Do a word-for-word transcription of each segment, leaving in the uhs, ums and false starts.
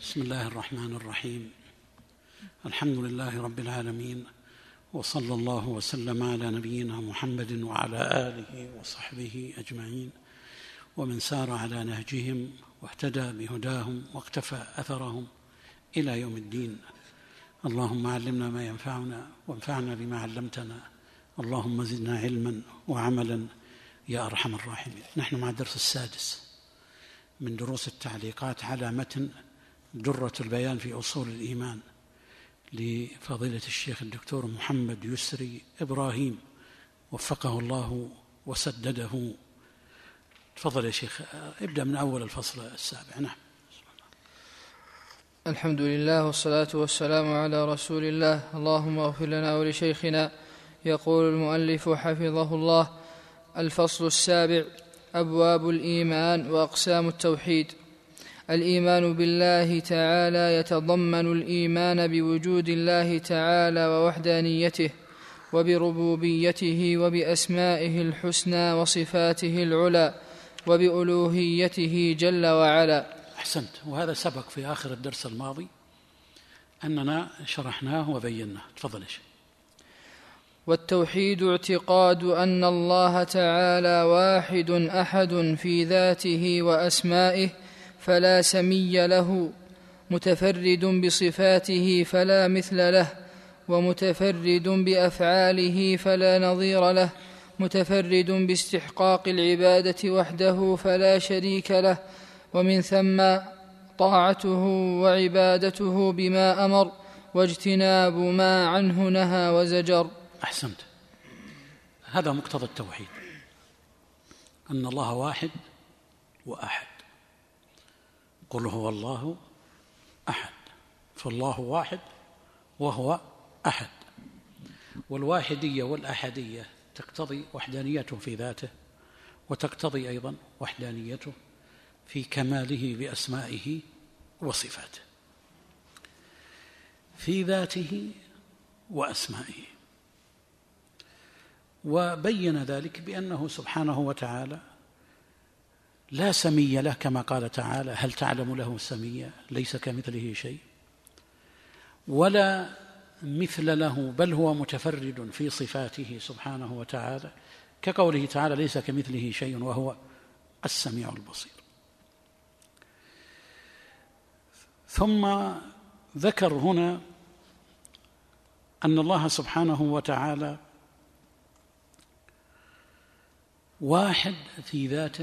بسم الله الرحمن الرحيم. الحمد لله رب العالمين، وصلى الله وسلم على نبينا محمد وعلى آله وصحبه أجمعين، ومن سار على نهجهم واهتدى بهداهم واقتفى أثرهم إلى يوم الدين. اللهم علمنا ما ينفعنا وانفعنا بما علمتنا، اللهم زدنا علما وعملا يا أرحم الراحمين. نحن مع الدرس السادس من دروس التعليقات على متن درة البيان في أصول الإيمان لفضيلة الشيخ الدكتور محمد يسري إبراهيم، وفقه الله وسدده. تفضل يا شيخ، ابدأ من أول الفصل السابع. نعم. الحمد لله والصلاة والسلام على رسول الله. اللهم اغفر لنا ولشيخنا. يقول المؤلف حفظه الله: الفصل السابع: أبواب الإيمان وأقسام التوحيد. الإيمان بالله تعالى يتضمن الإيمان بوجود الله تعالى ووحدانيته وبربوبيته وبأسمائه الحسنى وصفاته العلى وبألوهيته جل وعلا. أحسنت. وهذا سبق في آخر الدرس الماضي أننا شرحناه وبيناه. تفضل يا شيخ. والتوحيد اعتقاد أن الله تعالى واحد أحد في ذاته وأسمائه فلا سمي له، متفرد بصفاته فلا مثل له، ومتفرد بأفعاله فلا نظير له، متفرد باستحقاق العبادة وحده فلا شريك له، ومن ثم طاعته وعبادته بما أمر واجتناب ما عنه نهى وزجر. أحسنت. هذا مقتضى التوحيد، أن الله واحد وأحد. قل هو الله أحد، فالله واحد وهو أحد. والواحدية والأحدية تقتضي وحدانيته في ذاته، وتقتضي أيضا وحدانيته في كماله بأسمائه وصفاته، في ذاته وأسمائه. وبين ذلك بأنه سبحانه وتعالى لا سمي له، كما قال تعالى: هل تعلم له سميا؟ ليس كمثله شيء، ولا مثل له، بل هو متفرد في صفاته سبحانه وتعالى، كقوله تعالى: ليس كمثله شيء وهو السميع البصير. ثم ذكر هنا أن الله سبحانه وتعالى واحد في ذاته،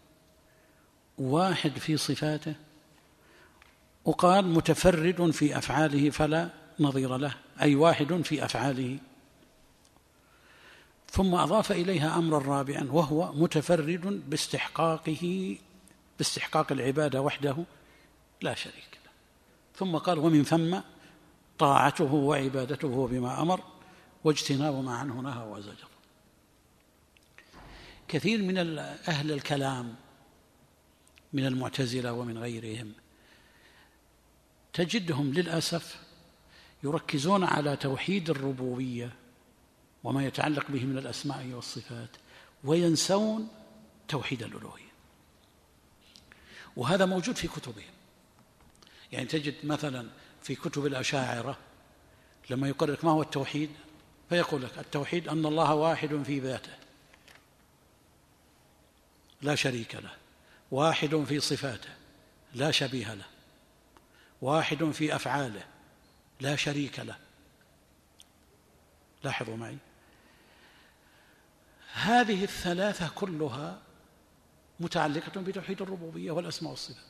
واحد في صفاته، وقال متفرد في أفعاله فلا نظير له، أي واحد في أفعاله. ثم أضاف إليها أمرا رابعا، وهو متفرد باستحقاقه باستحقاق العبادة وحده لا شريك له. ثم قال: ومن ثم طاعته وعبادته بما أمر واجتناب ما عنه نهى وزجر. كثير من أهل الكلام من المعتزلة ومن غيرهم تجدهم للأسف يركزون على توحيد الربوبية وما يتعلق به من الأسماء والصفات، وينسون توحيد الألوهية. وهذا موجود في كتبهم. يعني تجد مثلا في كتب الأشاعرة لما يقول لك ما هو التوحيد، فيقول لك: التوحيد أن الله واحد في ذاته لا شريك له، واحد في صفاته لا شبيه له، واحد في أفعاله لا شريك له. لاحظوا معي، هذه الثلاثة كلها متعلقة بتوحيد الربوبية والأسماء والصفات.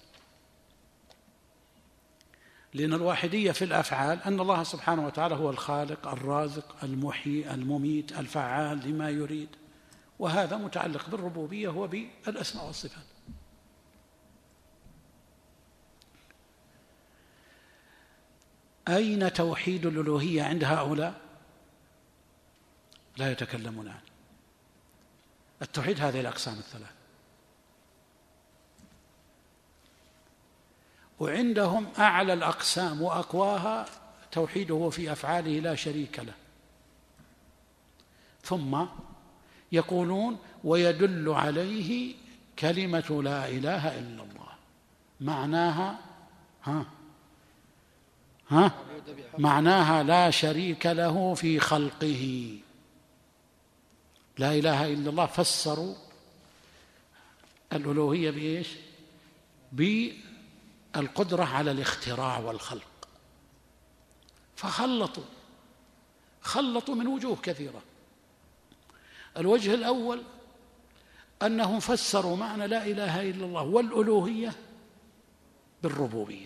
لأن الواحدية في الأفعال أن الله سبحانه وتعالى هو الخالق الرازق المحيي المميت الفعال لما يريد، وهذا متعلق بالربوبية هو بالأسماء والصفات. أين توحيد الألوهية عند هؤلاء؟ لا يتكلمون عنه. التوحيد هذه الأقسام الثلاث، وعندهم أعلى الأقسام وأقواها توحيده في أفعاله لا شريك له. ثم يقولون: ويدل عليه كلمة لا إله إلا الله، معناها ها ها معناها لا شريك له في خلقه. لا إله إلا الله فسروا الألوهية بإيش؟ بالقدرة على الاختراع والخلق، فخلطوا خلطوا من وجوه كثيرة. الوجه الأول أنهم فسروا معنى لا إله إلا الله والألوهية بالربوبية،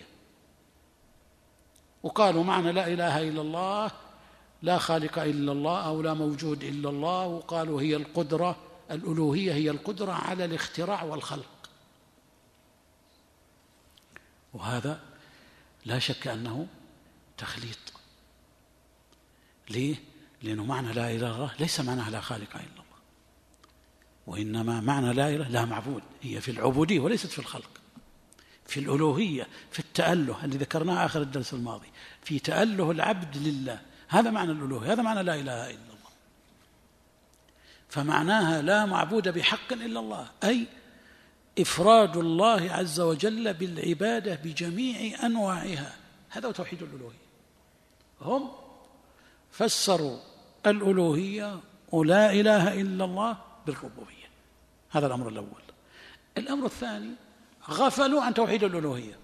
وقالوا معنى لا إله إلا الله لا خالق إلا الله أو لا موجود إلا الله، وقالوا هي القدرة، الألوهية هي القدرة على الاختراع والخلق. وهذا لا شك أنه تخليط. ليه؟ لأنه معنى لا إله إلا الله ليس معناها لا خالق إلا الله، وإنما معنى لا إله لا معبود، هي في العبودية وليست في الخلق، في الألوهية، في التأله اللي ذكرناه آخر الدرس الماضي، في تأله العبد لله، هذا معنى الألوهية، هذا معنى لا إله إلا الله. فمعناها لا معبود بحق إلا الله، أي إفراد الله عز وجل بالعبادة بجميع أنواعها، هذا هو توحيد الألوهية. هم فسروا الألوهية ولا إله إلا الله بالربوبية، هذا الأمر الأول. الأمر الثاني غفلوا عن توحيد الألوهية،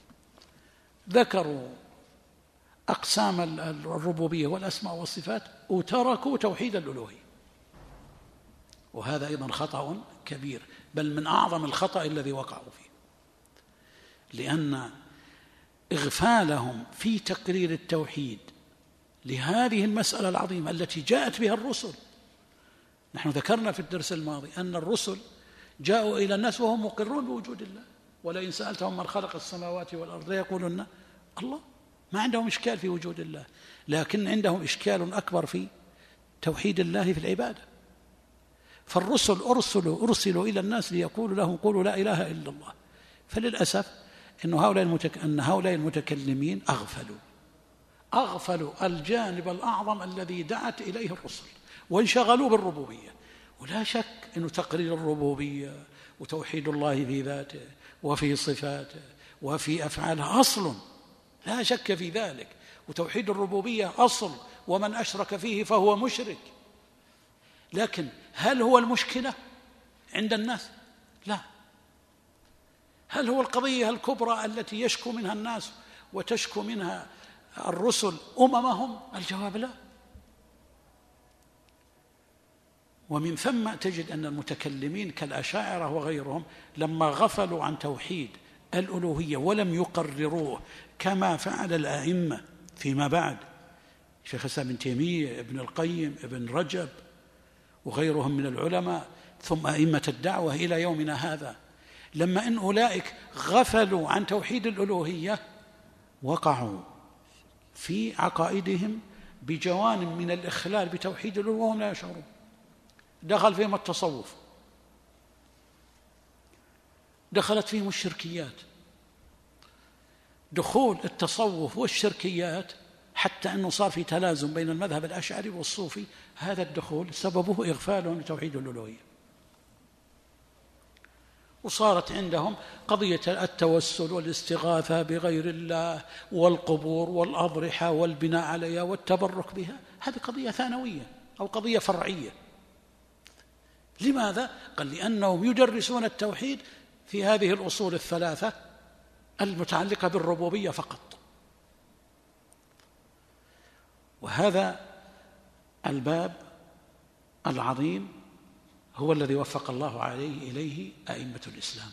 ذكروا أقسام الربوبية والأسماء والصفات وتركوا توحيد الألوهية، وهذا أيضا خطأ كبير، بل من أعظم الخطأ الذي وقعوا فيه، لأن إغفالهم في تقرير التوحيد لهذه المسألة العظيمة التي جاءت بها الرسل. نحن ذكرنا في الدرس الماضي أن الرسل جاءوا إلى الناس وهم مقرون بوجود الله، ولئن سألتهم من خلق السماوات والأرض ليقولن الله، ما عندهم إشكال في وجود الله، لكن عندهم إشكال أكبر في توحيد الله في العبادة. فالرسل أرسلوا أرسلوا إلى الناس ليقولوا لهم قولوا لا إله إلا الله، فللأسف إن هؤلاء المتك... أن هؤلاء المتكلمين أغفلوا أغفلوا الجانب الأعظم الذي دعت إليه الرسل، وانشغلوا بالربوبية. ولا شك أن تقرير الربوبية وتوحيد الله في ذاته وفي صفاته وفي أفعاله أصل، لا شك في ذلك، وتوحيد الربوبية أصل، ومن أشرك فيه فهو مشرك. لكن هل هو المشكلة عند الناس؟ لا. هل هو القضية الكبرى التي يشكو منها الناس وتشكو منها الرسل أممهم؟ الجواب لا. ومن ثم تجد أن المتكلمين كالأشاعرة وغيرهم لما غفلوا عن توحيد الألوهية ولم يقرروه كما فعل الأئمة فيما بعد، شيخ الإسلام ابن تيمية، ابن القيم، ابن رجب وغيرهم من العلماء، ثم أئمة الدعوة إلى يومنا هذا، لما إن أولئك غفلوا عن توحيد الألوهية وقعوا في عقائدهم بجوانب من الإخلال بتوحيد الألوهية وهم لا يشعرون. دخل فيهم التصوف، دخلت فيهم الشركيات. دخول التصوف والشركيات حتى أنه صار في تلازم بين المذهب الأشعري والصوفي، هذا الدخول سببه إغفالهم لتوحيد الألوهية، وصارت عندهم قضية التوسل والاستغاثة بغير الله والقبور والأضرحة والبناء عليها والتبرك بها، هذه قضية ثانوية أو قضية فرعية. لماذا؟ قال لأنهم يدرسون التوحيد في هذه الأصول الثلاثة المتعلقة بالربوبية فقط. وهذا الباب العظيم هو الذي وفق الله عليه إليه أئمة الإسلام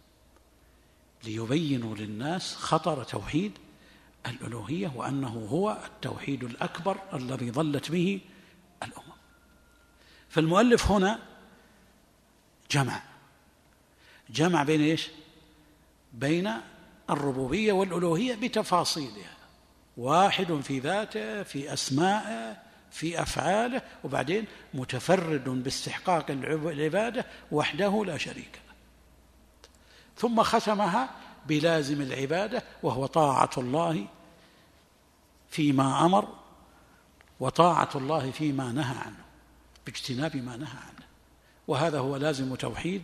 ليبينوا للناس خطر توحيد الألوهية، وأنه هو التوحيد الأكبر الذي ظلت به الأمم. فالمؤلف هنا جمع جمع بين إيش؟ بين الربوبية والألوهية بتفاصيلها، واحد في ذاته، في أسمائه، في أفعاله، وبعدين متفرد باستحقاق العبادة وحده لا شريك له. ثم ختمها بلازم العبادة وهو طاعة الله فيما أمر وطاعة الله فيما نهى عنه باجتناب ما نهى عنه، وهذا هو لازم توحيد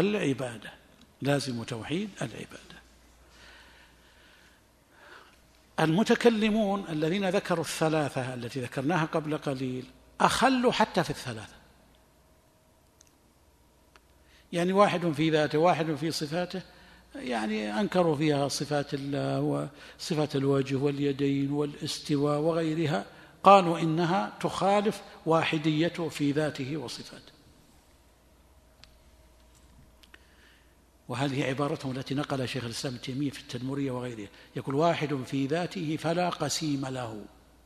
العبادة، لازم توحيد العبادة. المتكلمون الذين ذكروا الثلاثة التي ذكرناها قبل قليل أخلوا حتى في الثلاثة، يعني واحد في ذاته واحد في صفاته، يعني أنكروا فيها صفات الله وصفات الوجه واليدين والاستواء وغيرها، قالوا إنها تخالف واحديته في ذاته وصفاته. وهذه عبارتهم التي نقل شيخ الإسلام ابن تيمية في التدمرية وغيرها، يقول واحد في ذاته فلا قسيم له.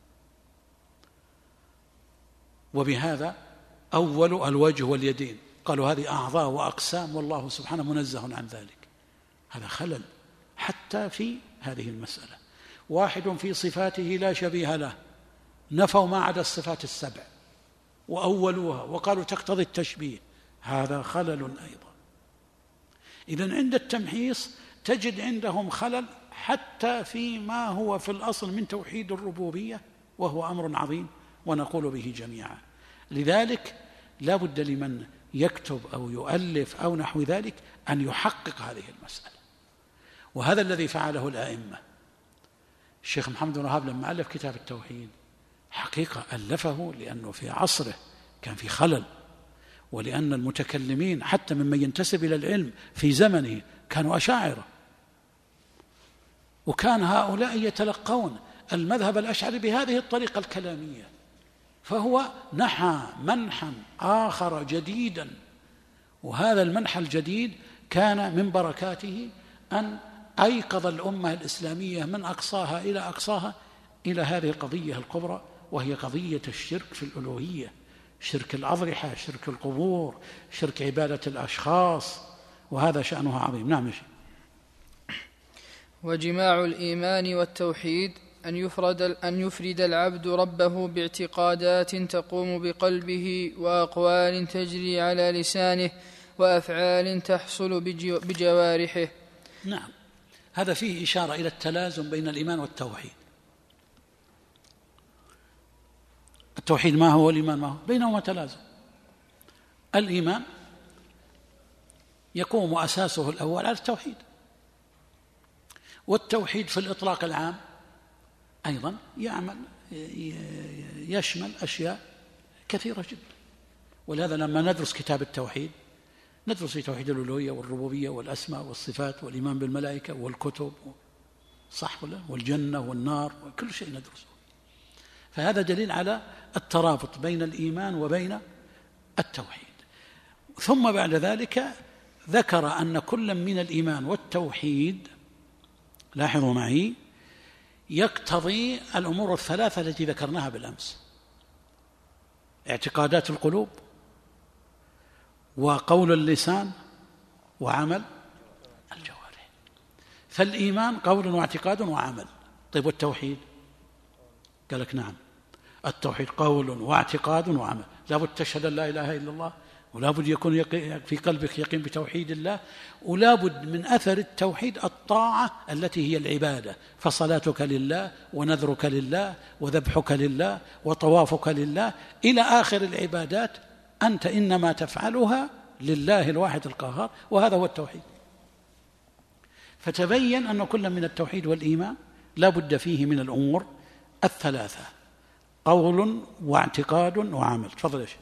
وبهذا أول الوجه واليدين، قالوا هذه أعضاء وأقسام والله سبحانه منزه عن ذلك. هذا خلل حتى في هذه المسألة. واحد في صفاته لا شبيه له، نفوا ما عدا الصفات السبع وأولوها وقالوا تقتضي التشبيه، هذا خلل أيضا. إذن عند التمحيص تجد عندهم خلل حتى فيما هو في الأصل من توحيد الربوبية، وهو أمر عظيم ونقول به جميعا. لذلك لا بد لمن يكتب أو يؤلف أو نحو ذلك أن يحقق هذه المسألة، وهذا الذي فعله الآئمة. الشيخ محمد بن وهاب لما ألف كتاب التوحيد حقيقة ألفه لأنه في عصره كان في خلل، ولأن المتكلمين حتى ممن ينتسب إلى العلم في زمنه كانوا أشاعرة، وكان هؤلاء يتلقون المذهب الأشعري بهذه الطريقة الكلامية، فهو نحى منحا آخر جديدا. وهذا المنحى الجديد كان من بركاته أن أيقظ الأمة الإسلامية من أقصاها إلى أقصاها إلى هذه القضية الكبرى، وهي قضية الشرك في الألوهية، شرك الأضرحة، شرك القبور، شرك عبادة الأشخاص، وهذا شأنها عظيم. نعم يا شيخ. وجماع الإيمان والتوحيد أن يفرد, أن يفرد العبد ربه باعتقادات تقوم بقلبه وأقوال تجري على لسانه وأفعال تحصل بجوارحه. نعم، هذا فيه إشارة إلى التلازم بين الإيمان والتوحيد. التوحيد ما هو والإيمان ما هو؟ بينهما تلازم. الإيمان يقوم أساسه الأول على التوحيد، والتوحيد في الإطلاق العام أيضا يعمل يشمل أشياء كثيرة جدا. ولهذا لما ندرس كتاب التوحيد ندرس في توحيد الألوهية والربوبية والأسماء والصفات والإيمان بالملائكة والكتب، صح ولا؟ والجنة والنار وكل شيء ندرسه. فهذا دليل على الترابط بين الإيمان وبين التوحيد. ثم بعد ذلك ذكر أن كل من الإيمان والتوحيد، لاحظوا معي، يقتضي الأمور الثلاثة التي ذكرناها بالأمس: اعتقادات القلوب، وقول اللسان، وعمل الجوارح. فالإيمان قول واعتقاد وعمل. طيب والتوحيد؟ قال لك نعم، التوحيد قول واعتقاد وعمل. لا بد تشهد أن لا إله إلا الله، ولا بد يكون في قلبك يقين بتوحيد الله، ولا بد من أثر التوحيد الطاعة التي هي العبادة، فصلاتك لله ونذرك لله وذبحك لله وطوافك لله إلى آخر العبادات، أنت إنما تفعلها لله الواحد القهار، وهذا هو التوحيد. فتبين أن كل من التوحيد والإيمان لا بد فيه من الأمور الثلاثة: قول واعتقاد وعمل. تفضل يا شيخ.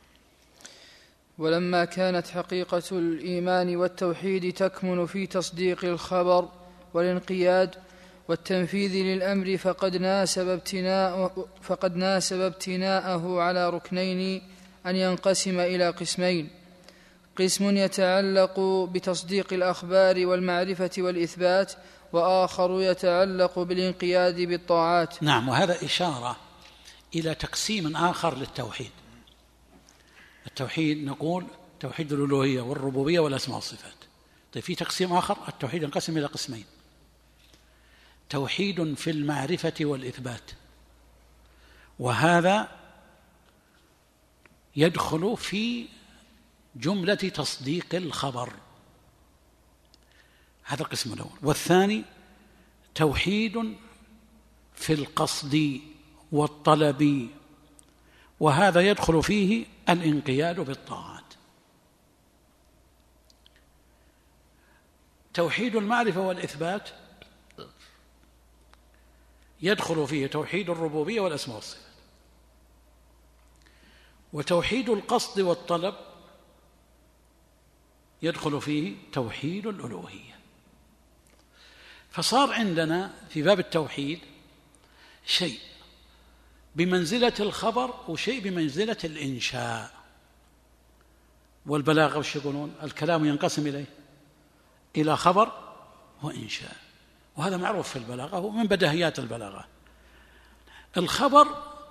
ولما كانت حقيقة الإيمان والتوحيد تكمن في تصديق الخبر والانقياد والتنفيذ للأمر، فقد ناسب ابتناء فقد ناسب ابتناءه على ركنين أن ينقسم إلى قسمين: قسم يتعلق بتصديق الأخبار والمعرفة والإثبات، وآخر يتعلق بالانقياد بالطاعات. نعم، وهذا إشارة إلى تقسيم آخر للتوحيد. التوحيد نقول توحيد الألوهية والربوبية والأسماء والصفات. طيب في تقسيم آخر، التوحيد ينقسم إلى قسمين: توحيد في المعرفة والإثبات، وهذا يدخل في جملة تصديق الخبر، هذا القسم الأول. والثاني توحيد في القصد والطلب، وهذا يدخل فيه الانقياد بالطاعات. توحيد المعرفة والإثبات يدخل فيه توحيد الربوبية والأسماء والصفات، وتوحيد القصد والطلب يدخل فيه توحيد الألوهية. فصار عندنا في باب التوحيد شيء بمنزلة الخبر وشيء بمنزلة الإنشاء. والبلاغة وش يقولون؟ الكلام ينقسم إليه إلى خبر وإنشاء، وهذا معروف في البلاغة ومن بديهيات البلاغة. الخبر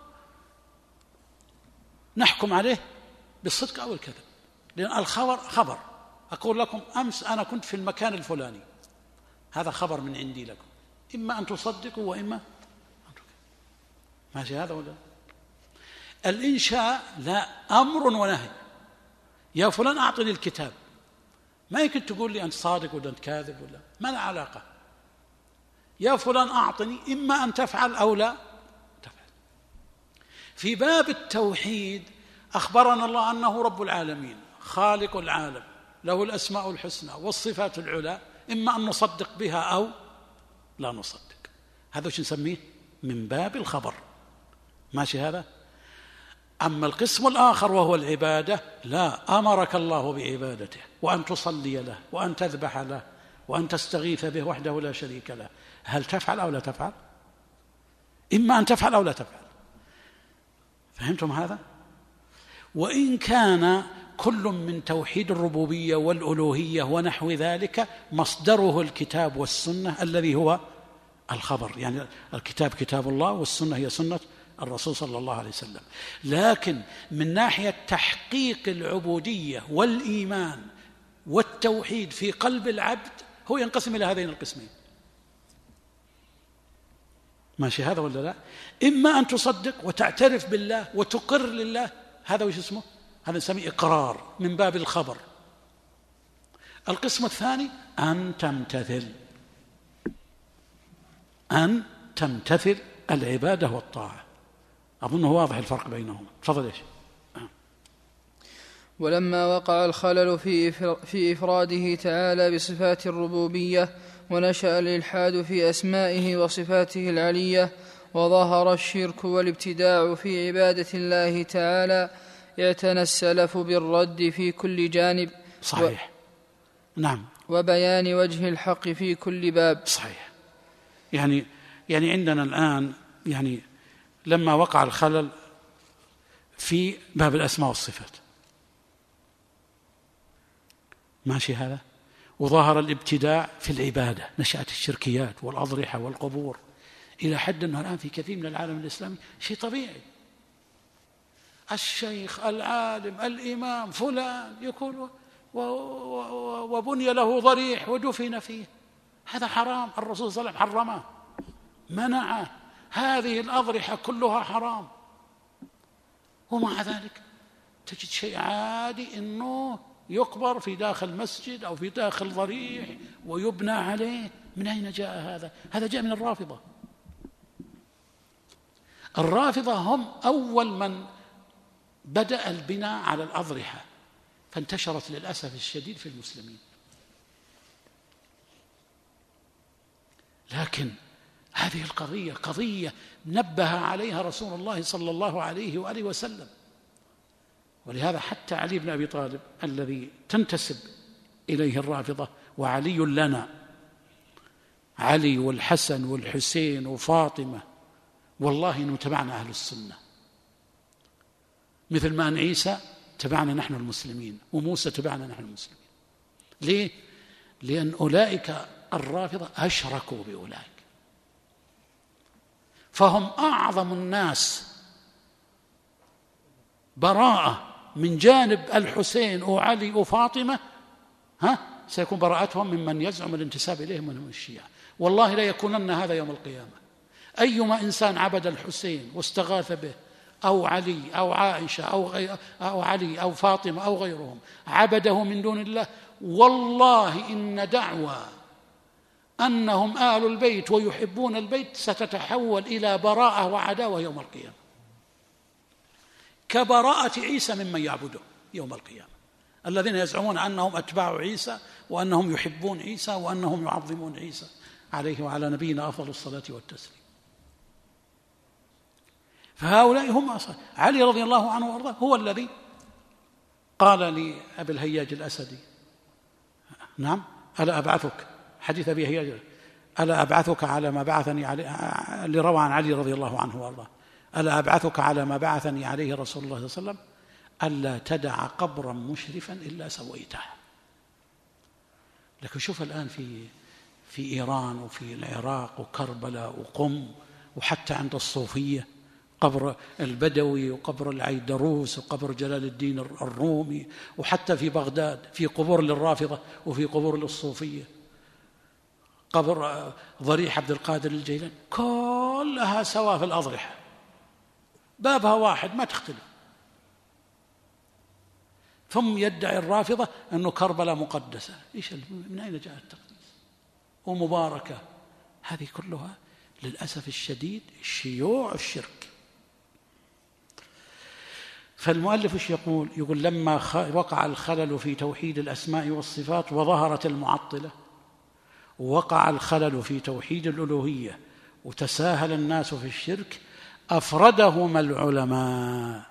نحكم عليه بالصدق أو الكذب، لأن الخبر خبر. أقول لكم أمس أنا كنت في المكان الفلاني، هذا خبر من عندي لكم، إما أن تصدقوا وإما أن تكذبوا. ماشي هذا ولا؟ الإنشاء لا، أمر ونهي. يا فلان أعطني الكتاب، ما يمكن تقول لي أنت صادق ولا أنت كاذب ولا، ما له علاقة. يا فلان أعطني، إما أن تفعل أو لا تفعل. في باب التوحيد أخبرنا الله أنه رب العالمين خالق العالم، له الأسماء الحسنى والصفات العلى، إما أن نصدق بها أو لا نصدق. هذا وش نسميه؟ من باب الخبر. ماشي هذا؟ أما القسم الآخر وهو العبادة، لا، أمرك الله بعبادته وأن تصلي له وأن تذبح له وأن تستغيث به وحده لا شريك له، هل تفعل أو لا تفعل؟ إما أن تفعل أو لا تفعل. فهمتم هذا؟ وإن كان كل من توحيد الربوبية والألوهية ونحو ذلك مصدره الكتاب والسنة الذي هو الخبر، يعني الكتاب كتاب الله والسنة هي سنة الرسول صلى الله عليه وسلم، لكن من ناحية تحقيق العبودية والإيمان والتوحيد في قلب العبد هو ينقسم إلى هذين القسمين. ماشي هذا ولا لا؟ إما أن تصدق وتعترف بالله وتقر لله، هذا وش اسمه؟ هذا نسميه إقرار من باب الخبر. القسم الثاني أن تمتثل، أن تمتثل العبادة والطاعة. أظن واضح الفرق بينهم. تفضل. إيش؟ ولما وقع الخلل في إفراده تعالى بصفات الربوبية ونشأ الإلحاد في أسمائه وصفاته العلية وظهر الشرك والابتداع في عبادة الله تعالى، اعتنى السلف بالرد في كل جانب. صحيح. و... نعم. وبيان وجه الحق في كل باب. صحيح. يعني يعني عندنا الآن يعني لما وقع الخلل في باب الأسماء والصفات، ماشي هذا، وظهر الابتداع في العبادة، نشأت الشركيات والأضرحة والقبور، إلى حد أنه الآن في كثير من العالم الإسلامي شيء طبيعي. الشيخ العالم الإمام فلان يكون وبني له ضريح ودفن فيه، هذا حرام. الرسول صلى الله عليه وسلم حرمه، منعه. هذه الأضرحة كلها حرام، ومع ذلك تجد شيء عادي أنه يقبر في داخل مسجد أو في داخل ضريح ويبنى عليه. من أين جاء هذا؟ هذا جاء من الرافضة. الرافضة هم أول من بدأ البناء على الأضرحة، فانتشرت للأسف الشديد في المسلمين. لكن هذه القضية قضية نبه عليها رسول الله صلى الله عليه وآله وسلم، ولهذا حتى علي بن أبي طالب الذي تنتسب إليه الرافضة، وعلي لنا، علي والحسن والحسين وفاطمة، والله إنه تبعنا أهل السنة، مثل ما أن عيسى تبعنا نحن المسلمين وموسى تبعنا نحن المسلمين. ليه؟ لأن أولئك الرافضة أشركوا بأولئك، فهم أعظم الناس براءة من جانب الحسين وعلي وفاطمة، ها سيكون براءتهم ممن يزعم الانتساب إليهم من الشيعة. والله لا يكونن هذا يوم القيامة. أيما إنسان عبد الحسين واستغاث به أو علي أو عائشة أو, غير أو علي أو فاطمة أو غيرهم عبده من دون الله، والله إن دعوى أنهم آل البيت ويحبون البيت ستتحول إلى براءة وعداوة يوم القيامة، كبراءة عيسى ممن يعبده يوم القيامة، الذين يزعمون أنهم أتباع عيسى وأنهم يحبون عيسى وأنهم يعظمون عيسى عليه وعلى نبينا أفضل الصلاة والتسليم. فهؤلاء هم أصلا. علي رضي الله عنه وارضاه هو الذي قال لأبي الهياج الأسدي، نعم، ألا أبعثك، حديث أبي هياج، ألا أبعثك على ما بعثني عليه، اللي روى عن علي رضي الله عنه وارضاه، ألا أبعثك على ما بعثني عليه رسول الله صلى الله عليه وسلم، ألا تدع قبرا مشرفا إلا سويته. لكن شوف الآن في في إيران وفي العراق وكربلاء وقم، وحتى عند الصوفية قبر البدوي وقبر العيدروس وقبر جلال الدين الرومي، وحتى في بغداد في قبور للرافضة وفي قبور للصوفية، قبر ضريح عبد القادر الجيلاني، كلها سواء في الأضرحة، بابها واحد ما تختلف. ثم يدعي الرافضة أنه كربلاء مقدسة. إيش من أين جاء التقديس ومباركة؟ هذه كلها للأسف الشديد شيوع الشرك. فالمؤلف ايش يقول؟ يقول لما وقع الخلل في توحيد الأسماء والصفات وظهرت المعطلة، ووقع الخلل في توحيد الألوهية وتساهل الناس في الشرك، أفردهم العلماء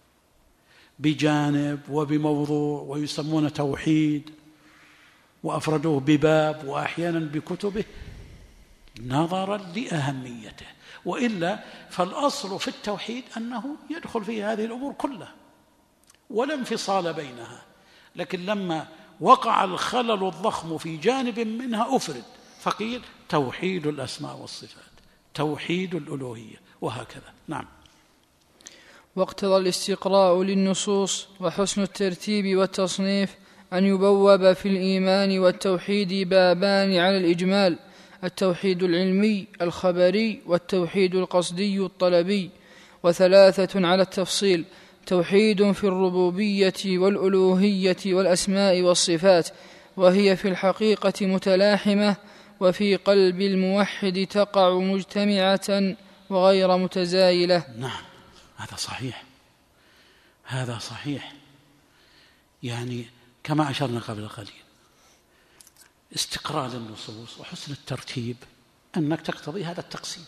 بجانب وبموضوع ويسمون توحيد، وأفردوه بباب وأحيانا بكتبه نظرا لأهميته. وإلا فالأصل في التوحيد أنه يدخل في هذه الأمور كلها ولا انفصال بينها، لكن لما وقع الخلل الضخم في جانب منها أفرد، فقيل توحيد الأسماء والصفات، توحيد الألوهية، وهكذا. نعم. واقتضى الاستقراء للنصوص وحسن الترتيب والتصنيف أن يبوب في الإيمان والتوحيد بابان على الإجمال: التوحيد العلمي الخبري، والتوحيد القصدي الطلبي، وثلاثة على التفصيل: توحيد في الربوبية والألوهية والأسماء والصفات، وهي في الحقيقة متلاحمة، وفي قلب الموحد تقع مجتمعة وغير متزايلة. نعم، هذا صحيح، هذا صحيح. يعني كما أشرنا قبل قليل، استقراء للنصوص وحسن الترتيب أنك تقتضي هذا التقسيم.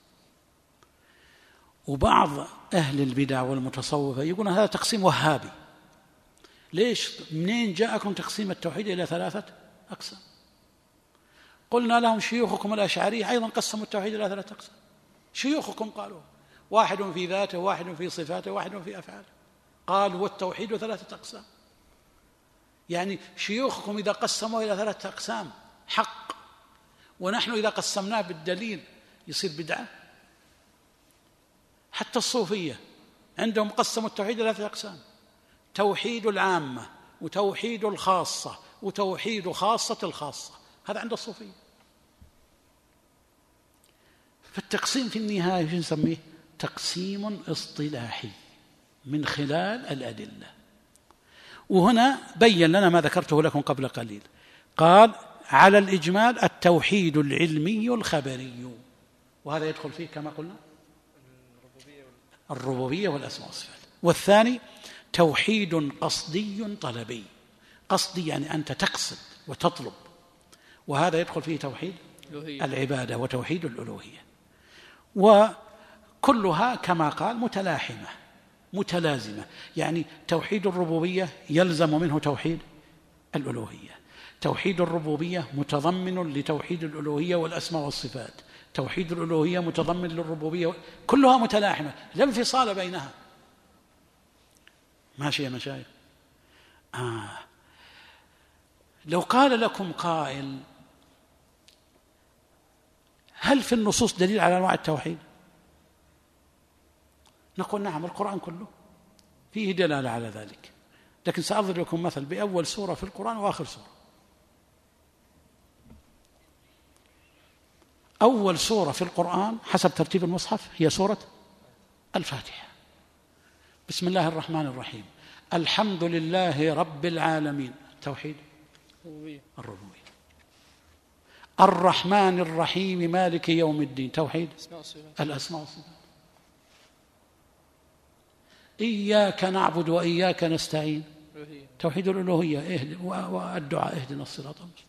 وبعض أهل البدع والمتصوفة يقولون هذا تقسيم وهابي. ليش؟ منين جاءكم تقسيم التوحيد إلى ثلاثة أقسام؟ قلنا لهم شيوخكم الأشعرية أيضا قسموا التوحيد إلى ثلاثة أقسام. شيوخكم قالوا واحد في ذاته، واحد في صفاته، واحد في أفعاله. قالوا والتوحيد ثلاثة أقسام. يعني شيوخكم إذا قسموا إلى ثلاثة أقسام حق، ونحن إذا قسمناه بالدليل يصير بدعة. حتى الصوفية عندهم قسموا التوحيد إلى ثلاثة أقسام: توحيد العامة، وتوحيد الخاصة، وتوحيد خاصة الخاصة. هذا عند الصوفية. فالتقسيم في النهاية شو نسميه؟ تقسيم اصطلاحي من خلال الأدلة. وهنا بين لنا ما ذكرته لكم قبل قليل، قال على الإجمال التوحيد العلمي الخبري، وهذا يدخل فيه كما قلنا الربوبية والأسماء والصفات. والثاني توحيد قصدي طلبي. قصدي يعني أنت تقصد وتطلب، وهذا يدخل فيه توحيد العبادة وتوحيد الألوهية. وكلها كما قال متلاحمة متلازمة. يعني توحيد الربوبية يلزم منه توحيد الألوهية، توحيد الربوبية متضمن لتوحيد الألوهية والأسماء والصفات، توحيد الألوهية متضمن للربوبية، كلها متلاحمة لا انفصال بينها. ماشي يا مشايخ؟ آه. لو قال لكم قائل هل في النصوص دليل على أنواع التوحيد؟ نقول نعم، القرآن كله فيه دلالة على ذلك، لكن سأضرب لكم مثل بأول سورة في القرآن وآخر سورة. أول سورة في القرآن حسب ترتيب المصحف هي سورة الفاتحة. بسم الله الرحمن الرحيم، الحمد لله رب العالمين، توحيد الربوبية. الرحمن الرحيم مالك يوم الدين، توحيد الأسماء والصفات. إياك نعبد وإياك نستعين، توحيد الألوهية والدعاء اهدنا الصراط المستقيم.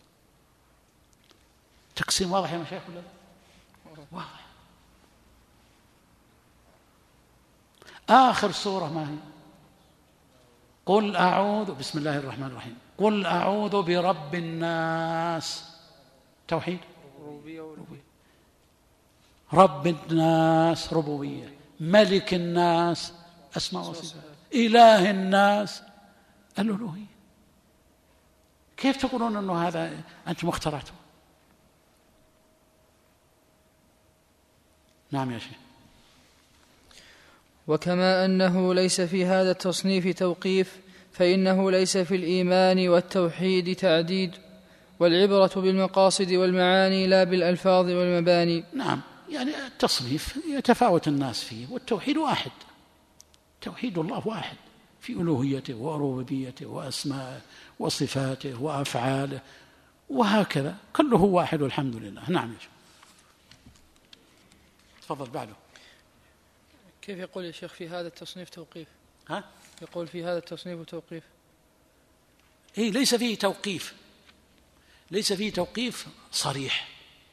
تقسيم واضح يا مشايخ ولا لا؟ واضح. آخر سورة ما هي؟ قل أعوذ بسم الله الرحمن الرحيم قل أعوذ برب الناس، توحيد، رب الناس ربوبية، ملك الناس أسماء وصفات، إله الناس الألوهية. كيف تقولون أنه هذا أنتم اخترعتم؟ نعم يا شيخ. وكما أنه ليس في هذا التصنيف توقيف، فإنه ليس في الإيمان والتوحيد تعديد، والعبرة بالمقاصد والمعاني لا بالألفاظ والمباني. نعم، يعني التصنيف يتفاوت الناس فيه، والتوحيد واحد، توحيد الله واحد في ألوهيته وربوبيته وأسمائه وصفاته وأفعاله، وهكذا كله واحد والحمد لله. نعم يا شيخ. تفضل بعده. كيف يقول يا شيخ في هذا التصنيف توقيف؟ ها؟ يقول في هذا التصنيف توقيف. إيه، ليس فيه توقيف، ليس فيه توقيف صريح،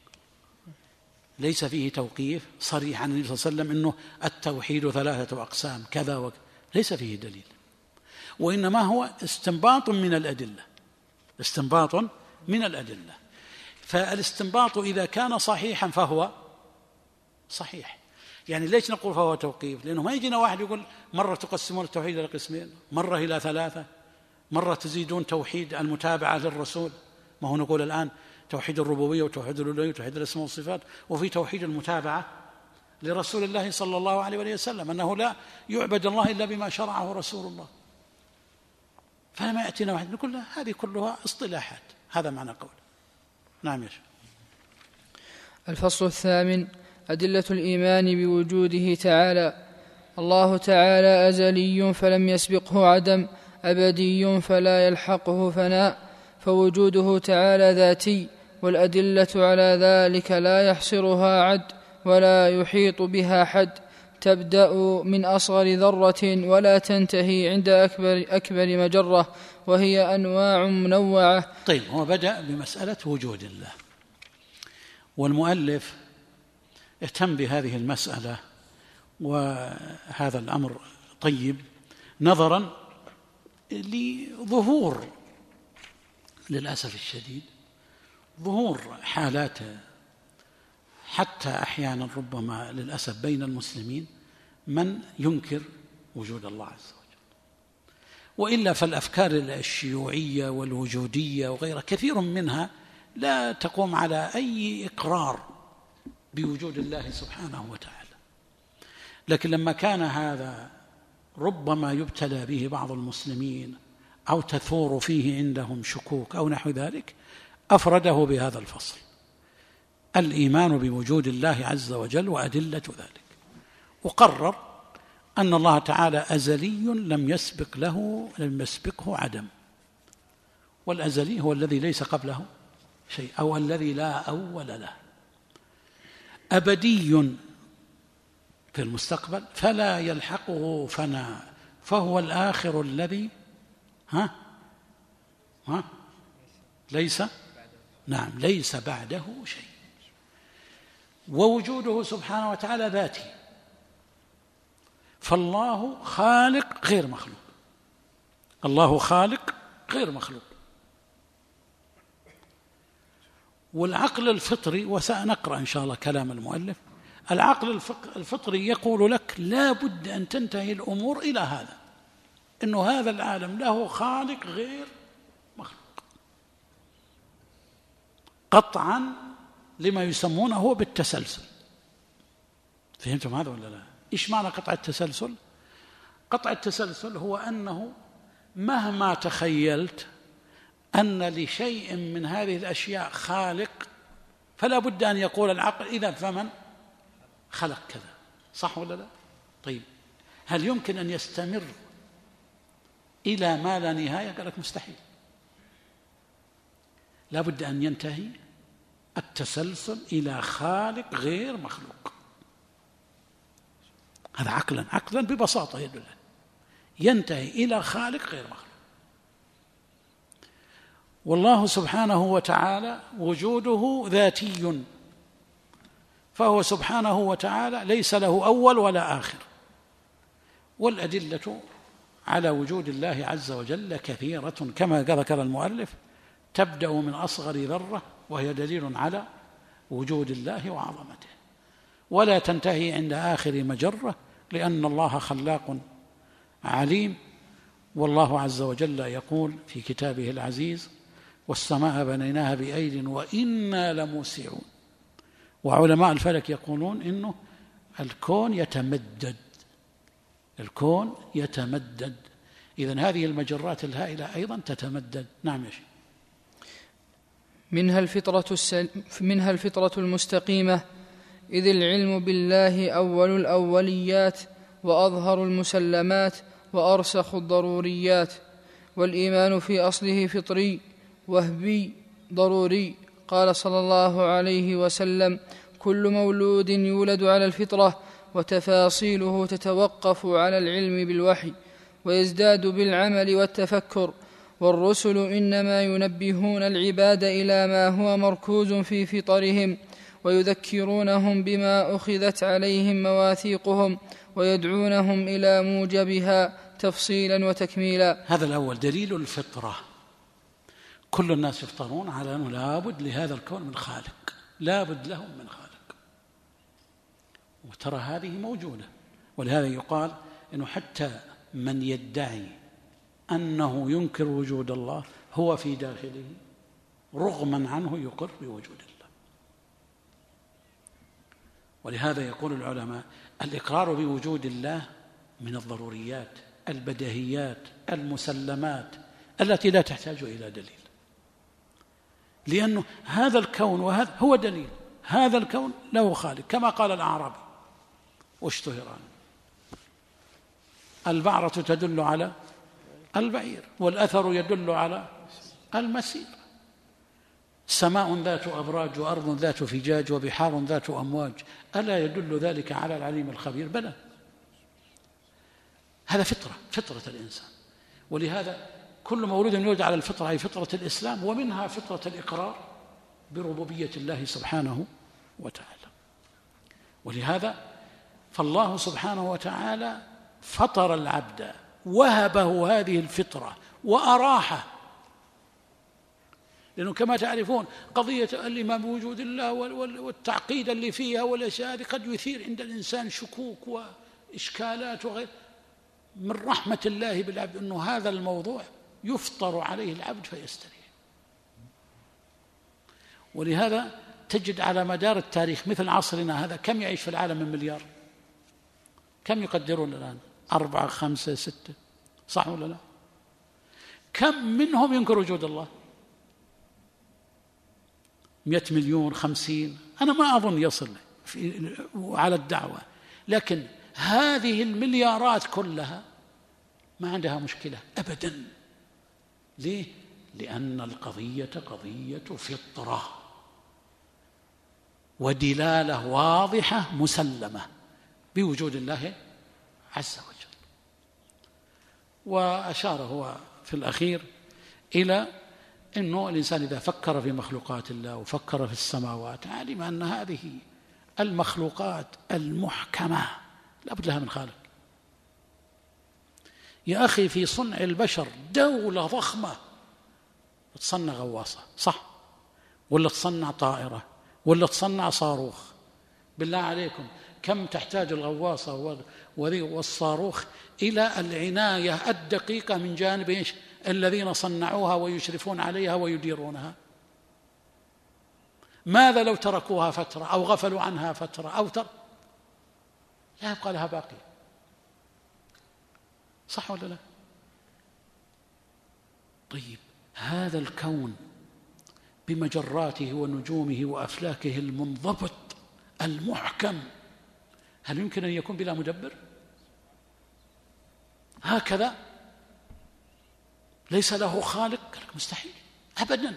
ليس فيه توقيف صريح عن النبي صلى الله عليه وسلم إنه التوحيد ثلاثة أقسام كذا وكذا، ليس فيه دليل، وإنما هو استنباط من الأدلة، استنباط من الأدلة. فالاستنباط إذا كان صحيحا فهو صحيح. يعني ليش نقول فهو توقيف؟ لأنه ما يجينا واحد يقول مرة تقسمون التوحيد إلى قسمين، مرة إلى ثلاثة، مرة تزيدون توحيد المتابعة للرسول. ما هو نقول الآن توحيد الربوبية وتوحيد الألوهية وتوحيد الأسماء والصفات، وفي توحيد المتابعة لرسول الله صلى الله عليه وسلم، أنه لا يعبد الله إلا بما شرعه رسول الله. فلما يأتينا واحد نقول له هذه كلها اصطلاحات، هذا معنى قول. نعم يا شيخ. الفصل الثامن: أدلة الإيمان بوجوده تعالى. الله تعالى أزلي فلم يسبقه عدم، أبدي فلا يلحقه فناء، فوجوده تعالى ذاتي، والأدلة على ذلك لا يحصرها عد ولا يحيط بها حد، تبدأ من أصغر ذرة ولا تنتهي عند أكبر, أكبر مجرة، وهي أنواع منوعة. طيب، هو بدأ بمسألة وجود الله، والمؤلف اهتم بهذه المسألة، وهذا الأمر طيب نظرا لظهور للأسف الشديد ظهور حالات حتى أحيانا ربما للأسف بين المسلمين من ينكر وجود الله عز وجل. وإلا فالأفكار الشيوعية والوجودية وغيرها كثير منها لا تقوم على أي إقرار بوجود الله سبحانه وتعالى. لكن لما كان هذا ربما يبتلى به بعض المسلمين أو تثور فيه عندهم شكوك أو نحو ذلك، أفرده بهذا الفصل: الإيمان بوجود الله عز وجل وأدلة ذلك. وقرر أن الله تعالى أزلي لم يسبق له لم يسبقه عدم، والأزلي هو الذي ليس قبله شيء أو الذي لا أول له. أبدي في المستقبل فلا يلحقه فناء، فهو الآخر الذي ها ها ليس نعم ليس بعده شيء. ووجوده سبحانه وتعالى ذاتي، فالله خالق غير مخلوق، الله خالق غير مخلوق. والعقل الفطري، وسأنقرأ إن شاء الله كلام المؤلف، العقل الفطري يقول لك لا بد أن تنتهي الأمور إلى هذا، إنه هذا العالم له خالق غير مخلوق قطعا، لما يسمونه بالتسلسل. فهمتم هذا ولا لا؟ إيش معنى قطع التسلسل؟ قطع التسلسل هو أنه مهما تخيلت أن لشيء من هذه الأشياء خالق، فلا بد أن يقول العقل إذا فمن خلق كذا، صح ولا لا؟ طيب، هل يمكن أن يستمر إلى ما لا نهاية؟ قال لك مستحيل، لا بد أن ينتهي التسلسل إلى خالق غير مخلوق. هذا عقلا عقلا ببساطة يدل، ينتهي إلى خالق غير مخلوق. والله سبحانه وتعالى وجوده ذاتي، فهو سبحانه وتعالى ليس له أول ولا آخر، والأدلة على وجود الله عز وجل كثيرة كما ذكر المؤلف، تبدأ من أصغر ذرة وهي دليل على وجود الله وعظمته، ولا تنتهي عند آخر مجرة، لأن الله خلاق عليم. والله عز وجل يقول في كتابه العزيز: والسماء بنيناها بأيد وإنا لموسعون. وعلماء الفلك يقولون إنه الكون يتمدد، الكون يتمدد، إذن هذه المجرات الهائلة أيضا تتمدد. نعم يا شيخ. منها الفطرة, السل... منها الفطرة المستقيمة، إذ العلم بالله أول الأوليات وأظهر المسلمات وأرسخ الضروريات، والإيمان في أصله فطري وهبي ضروري. قال صلى الله عليه وسلم: كل مولود يولد على الفطرة، وتفاصيله تتوقف على العلم بالوحي ويزداد بالعمل والتفكر، والرسل إنما ينبهون العباد إلى ما هو مركوز في فطرهم، ويذكرونهم بما أخذت عليهم مواثيقهم، ويدعونهم إلى موجبها تفصيلا وتكميلا. هذا الأول دليل الفطرة. كل الناس يفطرون على أنه لابد لهذا الكون من خالق، لابد لهم من خالق، وترى هذه موجودة. ولهذا يقال أنه حتى من يدعي أنه ينكر وجود الله هو في داخله رغما عنه يقر بوجود الله. ولهذا يقول العلماء: الإقرار بوجود الله من الضروريات البديهيات المسلمات التي لا تحتاج إلى دليل، لأنه هذا الكون وهذا هو دليل، هذا الكون له خالق، كما قال الأعرابي واشتهران: البعرة تدل على البعير، والأثر يدل على المسير. سماء ذات أبراج وأرض ذات فجاج وبحار ذات أمواج، ألا يدل ذلك على العليم الخبير؟ بلى. هذا فطرة، فطرة الإنسان. ولهذا كل مولود يولد على الفطرة، أي فطرة الإسلام، ومنها فطرة الإقرار بربوبية الله سبحانه وتعالى. ولهذا فالله سبحانه وتعالى فطر العبد، وهبه هذه الفطرة وأراحه، لأنه كما تعرفون قضية الإيمان بوجود الله والتعقيد اللي فيها والأشياء هذه قد يثير عند الإنسان شكوك وإشكالات وغير. من رحمة الله بالعبد أنه هذا الموضوع يفطر عليه العبد فيستريح. ولهذا تجد على مدار التاريخ مثل عصرنا هذا كم يعيش في العالم من مليار؟ كم يقدرون الآن؟ أربعة خمسة ستة، صح ولا لا؟ كم منهم ينكر وجود الله؟ مئة مليون، خمسين، أنا ما أظن يصل في على الدعوة. لكن هذه المليارات كلها ما عندها مشكلة أبدا. ليه؟ لأن القضية قضية فطرة ودلالة واضحة مسلمة بوجود الله عز وجل. وأشار هو في الأخير إلى أنه الإنسان إذا فكر في مخلوقات الله وفكر في السماوات علم أن هذه المخلوقات المحكمة لابد لها من خالق. يا أخي في صنع البشر دولة ضخمة تصنع غواصة، صح؟ ولا تصنع طائرة ولا تصنع صاروخ. بالله عليكم كم تحتاج الغواصة والصاروخ إلى العناية الدقيقة من جانب إيش؟ الذين صنعوها ويشرفون عليها ويديرونها. ماذا لو تركوها فترة أو غفلوا عنها فترة أو تر... لا يبقى لها باقي، صح ولا لا؟ طيب هذا الكون بمجراته ونجومه وأفلاكه المنضبط المحكم هل يمكن أن يكون بلا مدبر؟ هكذا ليس له خالق؟ مستحيل أبدا،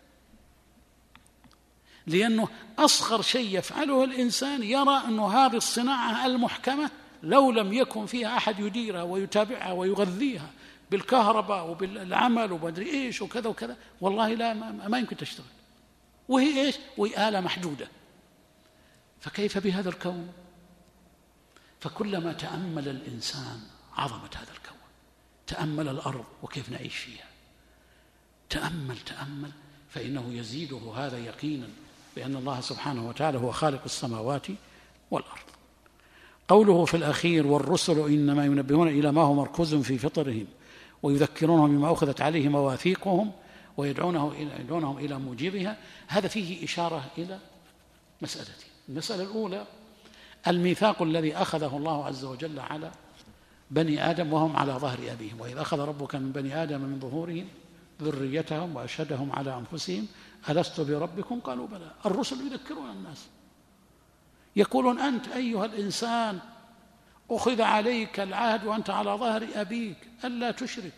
لأنه أصغر شيء يفعله الإنسان يرى أنه هذه الصناعة المحكمة لو لم يكن فيها أحد يديرها ويتابعها ويغذيها بالكهرباء وبالعمل وبدري إيش وكذا وكذا، والله لا ما, ما يمكن تشتغل، وهي إيش؟ وهي آلة محدودة. فكيف بهذا الكون؟ فكلما تأمل الإنسان عظمة هذا الكون. تأمل الأرض وكيف نعيش فيها، تأمل تأمل فإنه يزيده هذا يقينا بأن الله سبحانه وتعالى هو خالق السماوات والأرض. قوله في الأخير والرسل إنما ينبهون إلى ما هو مركوز في فطرهم ويذكرونهم بما أخذت عليه مواثيقهم ويدعونه يدعونهم إلى موجبها، هذا فيه إشارة إلى مسألتين. المسألة الأولى الميثاق الذي أخذه الله عز وجل على بني آدم وهم على ظهر أبيهم، وإذ أخذ ربك من بني آدم من ظهورهم ذريتهم وأشهدهم على أنفسهم ألست بربكم قالوا بلى. الرسل يذكرون الناس، يقولون أنت أيها الإنسان أخذ عليك العهد وأنت على ظهر أبيك ألا تشرك،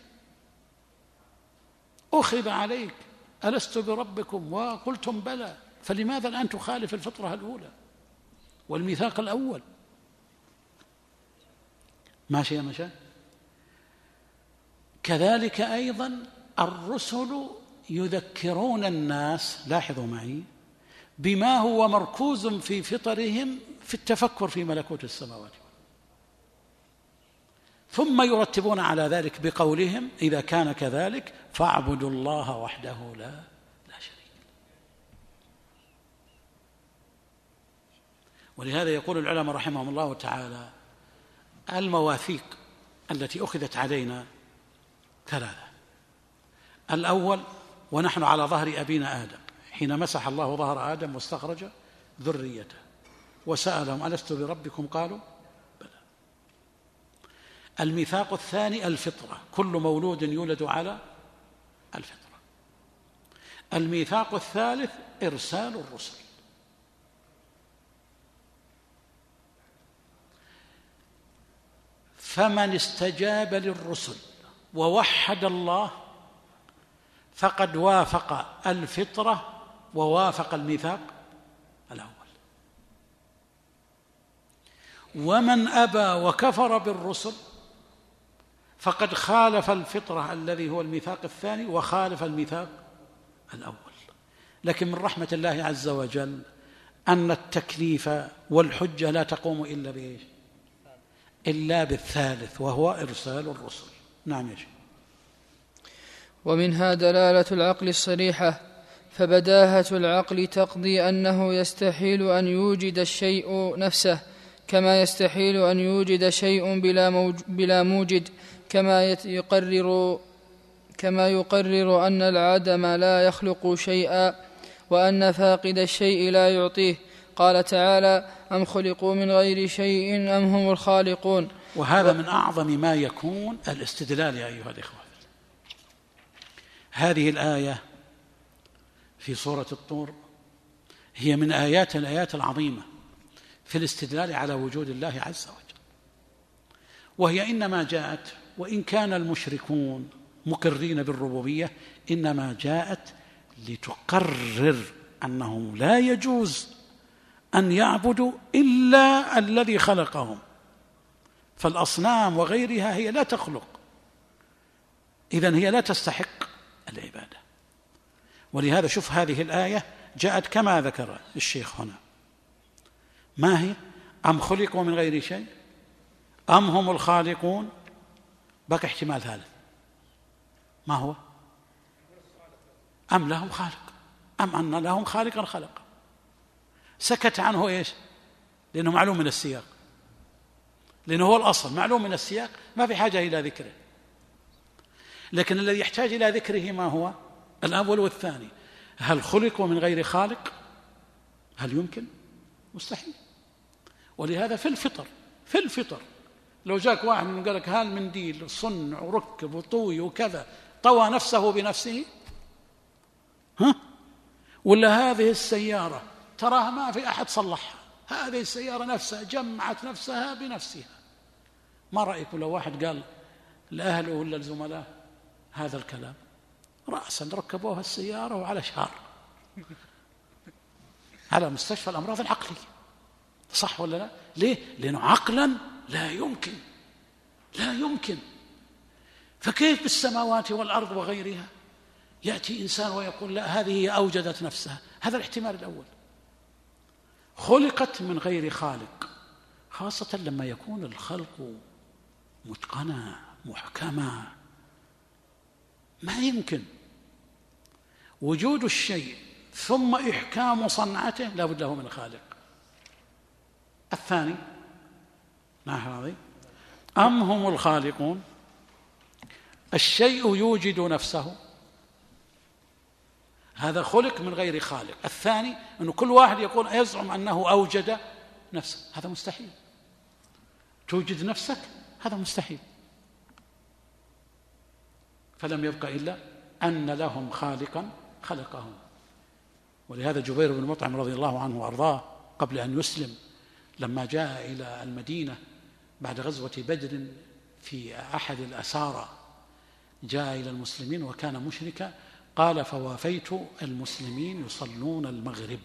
أخذ عليك ألست بربكم وقلتم بلى، فلماذا الآن تخالف الفطرة الأولى والميثاق الأول؟ ماشي يا مشايخ. كذلك أيضا الرسل يذكرون الناس، لاحظوا معي، بما هو مركوز في فطرهم في التفكر في ملكوت السماوات، ثم يرتبون على ذلك بقولهم إذا كان كذلك فاعبدوا الله وحده لا لا شريك له. ولهذا يقول العلماء رحمهم الله تعالى المواثيق التي أخذت علينا ثلاثة. الأول ونحن على ظهر أبينا آدم، حين مسح الله ظهر آدم واستخرج ذريته وسألهم ألست بربكم قالوا بلى. الميثاق الثاني الفطرة، كل مولود يولد على الفطرة. الميثاق الثالث إرسال الرسل. فمن استجاب للرسل ووحد الله فقد وافق الفطرة ووافق الميثاق الأول. ومن أبى وكفر بالرسل فقد خالف الفطرة الذي هو الميثاق الثاني وخالف الميثاق الأول. لكن من رحمة الله عز وجل أن التكليف والحجة لا تقوم إلا بإيش؟ إلا بالثالث وهو إرسال الرسل. نعم يا شيخ. ومنها دلالة العقل الصريحة، فبداهة العقل تقضي أنه يستحيل أن يوجد الشيء نفسه كما يستحيل أن يوجد شيء بلا, موج بلا موجد، كما يقرر كما يقرر أن العدم لا يخلق شيئا وأن فاقد الشيء لا يعطيه. قال تعالى أم خلقوا من غير شيء أم هم الخالقون. وهذا و... من أعظم ما يكون الاستدلال يا أيها الإخوة. هذه الآية في سورة الطور هي من آيات الآيات العظيمة في الاستدلال على وجود الله عز وجل، وهي إنما جاءت وإن كان المشركون مقرين بالربوبية إنما جاءت لتقرر أنه لا يجوز أن يعبدوا إلا الذي خلقهم، فالأصنام وغيرها هي لا تخلق، إذن هي لا تستحق العبادة. ولهذا شوف هذه الآية جاءت كما ذكر الشيخ هنا، ما هي؟ أم خلقوا من غير شيء أم هم الخالقون. بقى احتمال ثالث، ما هو؟ أم لهم خالق، أم أن لهم خالقا خلق. سكت عنه إيش؟ لأنه معلوم من السياق، لأنه هو الأصل معلوم من السياق، ما في حاجة إلى ذكره. لكن الذي يحتاج إلى ذكره ما هو؟ الأول والثاني. هل خلقوا من غير خالق؟ هل يمكن؟ مستحيل. ولهذا في الفطر في الفطر لو جاك واحد من قال لك هالمنديل صنع وركب وطوي وكذا، طوى نفسه بنفسه؟ ها؟ ولا هذه السيارة تراها ما في أحد صلحها، هذه السيارة نفسها جمعت نفسها بنفسها. ما رأيكم لو واحد قال لأهله ولا الزملاء هذا الكلام؟ رأسا ركبوها السيارة وعلى شهر على مستشفى الأمراض العقلية، صح ولا لا؟ ليه؟ لأنه عقلا لا يمكن لا يمكن. فكيف بالسماوات والأرض وغيرها يأتي إنسان ويقول لا هذه هي أوجدت نفسها؟ هذا الاحتمال الأول. خلقت من غير خالق، خاصة لما يكون الخلق متقنة محكمة، ما يمكن وجود الشيء ثم إحكام صنعته لا بد له من خالق. الثاني هذه أم هم الخالقون، الشيء يوجد نفسه، هذا خلق من غير خالق. الثاني أنه كل واحد يقول يزعم أنه أوجد نفسه، هذا مستحيل. توجد نفسك هذا مستحيل. فلم يبق إلا أن لهم خالقا خلقهم. ولهذا جبير بن مطعم رضي الله عنه وأرضاه قبل أن يسلم لما جاء إلى المدينة بعد غزوة بدر في أحد الأسارى، جاء إلى المسلمين وكان مشركا، قال فوافيت المسلمين يصلون المغرب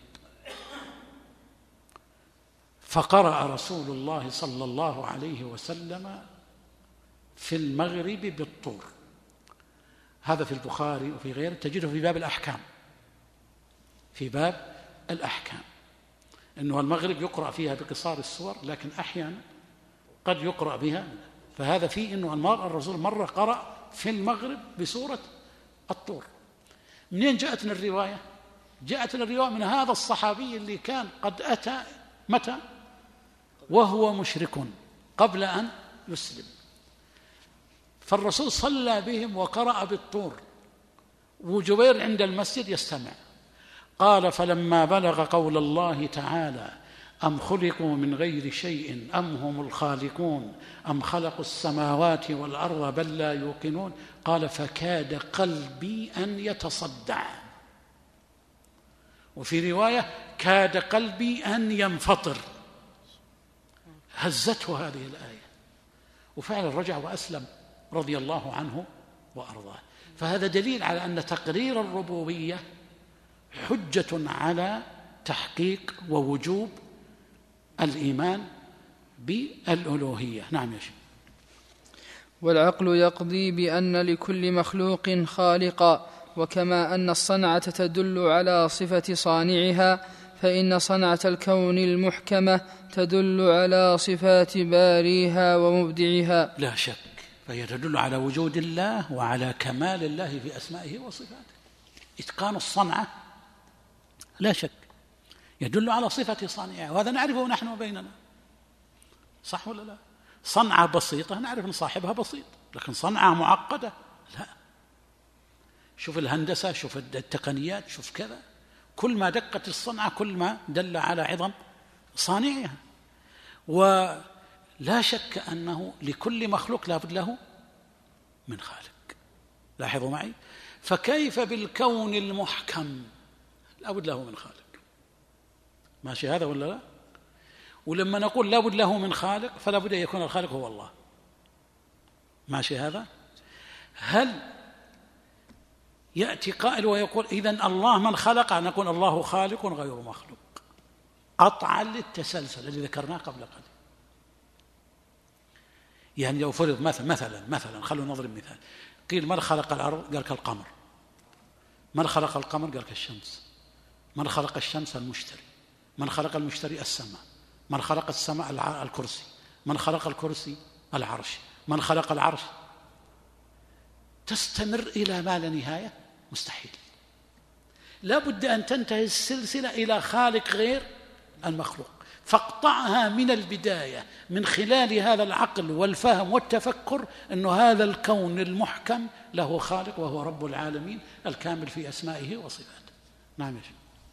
فقرأ رسول الله صلى الله عليه وسلم في المغرب بالطور. هذا في البخاري وفي غيره، تجده في باب الأحكام، في باب الأحكام أنه المغرب يقرأ فيها بقصار السور، لكن أحيانا قد يقرأ بها. فهذا فيه أنه الرسول مرة قرأ في المغرب بسورة الطور. منين جاءتنا الرواية؟ جاءتنا الرواية من هذا الصحابي اللي كان قد أتى متى وهو مشرك قبل أن يسلم، فالرسول صلى بهم وقرأ بالطور وجبير عند المسجد يستمع. قال فلما بلغ قول الله تعالى أم خلقوا من غير شيء أم هم الخالقون أم خلقوا السماوات والأرض بل لا يوقنون، قال فكاد قلبي أن يتصدع، وفي رواية كاد قلبي أن ينفطر، هزته هذه الآية، وفعلا رجع وأسلم رضي الله عنه وأرضاه. فهذا دليل على أن تقرير الربوبية حجة على تحقيق ووجوب الإيمان بالألوهية. نعم يا شيخ. والعقل يقضي بأن لكل مخلوق خالقا، وكما أن الصنعة تدل على صفة صانعها، فإن صنعة الكون المحكمة تدل على صفات باريها ومبدعها. لا شك، فهي تدل على وجود الله وعلى كمال الله في أسمائه وصفاته. إتقان الصنعة لا شك يدل على صفة صانعها، وهذا نعرفه نحن بيننا، صح ولا لا؟ صنعة بسيطة نعرف أن صاحبها بسيط، لكن صنعة معقدة لا. شوف الهندسة، شوف التقنيات، شوف كذا، كل ما دقت الصنعة كل ما دل على عظم صانعها. ولا شك أنه لكل مخلوق لا بد له من خالق. لاحظوا معي، فكيف بالكون المحكم لا بد له من خالق؟ ماشي هذا ولا لا؟ ولما نقول لا بد له من خالق فلا بد أن يكون الخالق هو الله. ماشي هذا؟ هل يأتي قائل ويقول إذن الله من خلق، نقول الله خالق غير مخلوق، قطعا للتسلسل الذي ذكرناه قبل قليل. يعني لو فرض مثلا مثلا مثلا خلونا نضرب مثال، قيل من خلق الأرض؟ قال كالقمر. من خلق القمر؟ قال كالشمس. من خلق الشمس؟ المشتري. من خلق المشتري؟ السماء. من خلق السماء؟ الكرسي. من خلق الكرسي؟ العرش. من خلق العرش؟ تستمر إلى ما لا نهاية؟ مستحيل. لا بد أن تنتهي السلسلة إلى خالق غير المخلوق، فاقطعها من البداية من خلال هذا العقل والفهم والتفكر أن هذا الكون المحكم له خالق وهو رب العالمين الكامل في أسمائه وصفاته. نعم يا شيخ.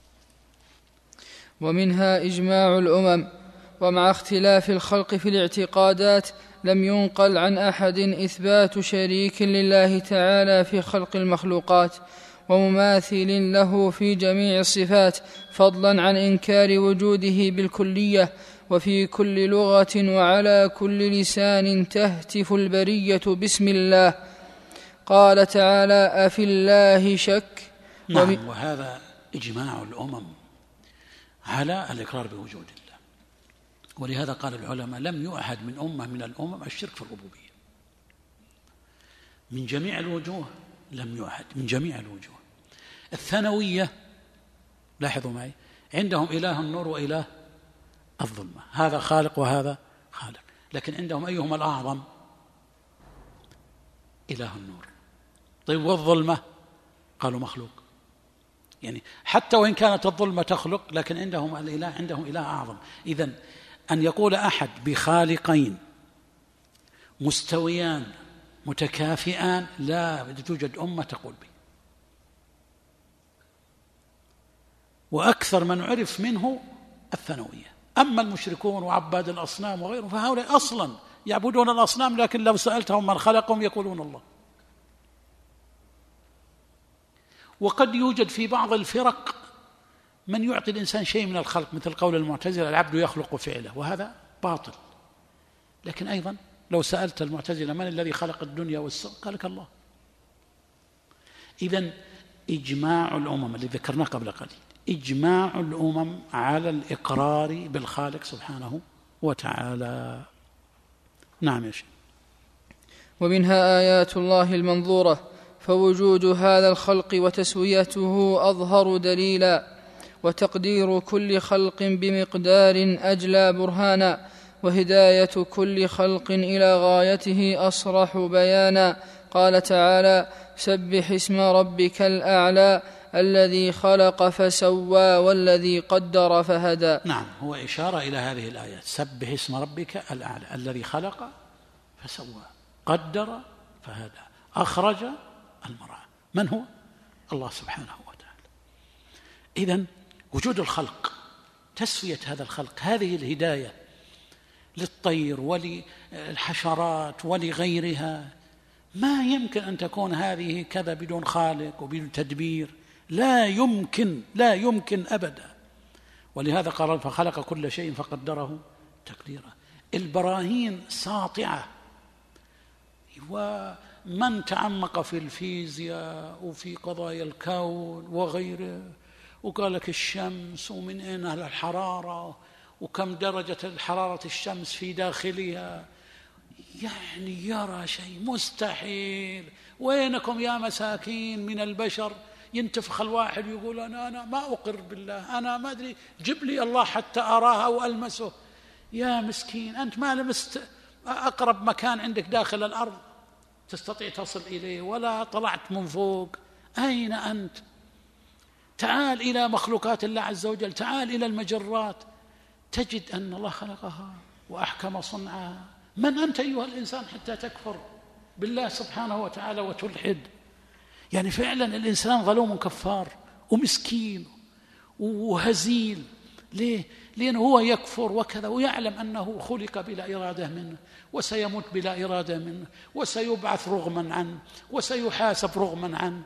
ومنها إجماع الأمم، ومع اختلاف الخلق في الاعتقادات لم ينقل عن أحد إثبات شريك لله تعالى في خلق المخلوقات ومماثل له في جميع الصفات، فضلا عن إنكار وجوده بالكلية. وفي كل لغة وعلى كل لسان تهتف البرية باسم الله. قال تعالى أفي الله شك. نعم، وهذا إجماع الأمم على الإقرار بوجود الله. ولهذا قال العلماء لم يعهد من أمة من الأمم الشرك في الربوبية من جميع الوجوه، لم يعهد من جميع الوجوه. الثانوية لاحظوا معي، عندهم إله النور وإله الظلمة، هذا خالق وهذا خالق، لكن عندهم أيهما الأعظم؟ إله النور. طيب والظلمة؟ قالوا مخلوق. يعني حتى وإن كانت الظلمة تخلق، لكن عندهم الإله عندهم إله أعظم. إذن أن يقول أحد بخالقين مستويان متكافئان، لا توجد أمة تقول به. وأكثر من عرف منه الثانوية. أما المشركون وعباد الأصنام وغيرهم فهؤلاء أصلا يعبدون الأصنام، لكن لو سألتهم من خلقهم يقولون الله. وقد يوجد في بعض الفرق من يعطي الإنسان شيء من الخلق، مثل قول المعتزلة العبد يخلق فعله، وهذا باطل. لكن أيضا لو سألت المعتزلة من الذي خلق الدنيا والسماء قال لك الله. إذن إجماع الأمم اللي ذكرناه قبل قليل، إجماع الأمم على الإقرار بالخالق سبحانه وتعالى. نعم يا شيخ. ومنها آيات الله المنظورة، فوجود هذا الخلق وتسويته أظهر دليلا، وتقدير كل خلق بمقدار أجلى برهانا، وهداية كل خلق إلى غايته أصرح بيانا. قال تعالى: سبح اسم ربك الأعلى الذي خلق فسوى والذي قدر فهدى. نعم، هو إشارة إلى هذه الآيات: سبح اسم ربك الأعلى الذي خلق فسوى قدر فهدى أخرج المرعى. من هو؟ الله سبحانه وتعالى. إذن وجود الخلق، تسوية هذا الخلق، هذه الهداية للطير وللحشرات ولغيرها، ما يمكن أن تكون هذه كذا بدون خالق وبدون تدبير، لا يمكن لا يمكن أبدا. ولهذا قال: فخلق كل شيء فقدره تقديرا. البراهين ساطعة، ومن تعمق في الفيزياء وفي قضايا الكون وغيره وقال لك الشمس ومن أين الحرارة وكم درجة حرارة الشمس في داخلها، يعني يرى شيء مستحيل. وينكم يا مساكين من البشر؟ ينتفخ الواحد يقول أنا أنا ما أقر بالله، أنا ما أدري، جب لي الله حتى أراه وألمسه. يا مسكين، أنت ما لمست أقرب مكان عندك داخل الأرض تستطيع تصل إليه، ولا طلعت من فوق. أين أنت؟ تعال إلى مخلوقات الله عز وجل، تعال إلى المجرات، تجد أن الله خلقها وأحكم صنعها. من أنت أيها الإنسان حتى تكفر بالله سبحانه وتعالى وتلحد؟ يعني فعلا الإنسان ظلوم كفار ومسكين وهزيل. ليه؟ لأنه هو يكفر وكذا، ويعلم أنه خلق بلا إرادة منه، وسيموت بلا إرادة منه، وسيبعث رغما عنه، وسيحاسب رغما عنه.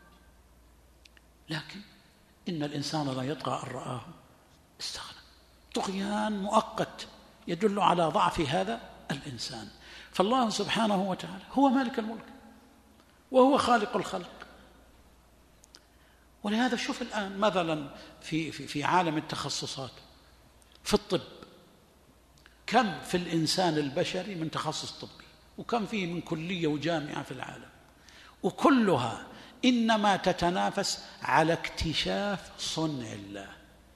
لكن إن الإنسان لا يطغى أن رآه استغنى. طغيان مؤقت يدل على ضعف هذا الإنسان. فالله سبحانه وتعالى هو مالك الملك وهو خالق الخلق. ولهذا شوف الآن مثلا في, في, في عالم التخصصات، في الطب، كم في الإنسان البشري من تخصص طبي، وكم فيه من كلية وجامعة في العالم، وكلها إنما تتنافس على اكتشاف صنع الله.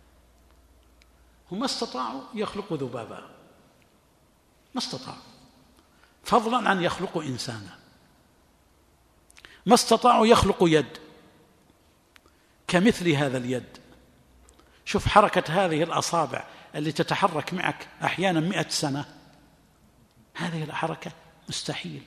هم ما استطاعوا يخلقوا ذبابا، ما استطاعوا، فضلا عن يخلقوا إنسانا. ما استطاعوا يخلقوا يد كمثل هذا اليد. شوف حركة هذه الأصابع اللي تتحرك معك أحيانا مئة سنة، هذه الحركة مستحيل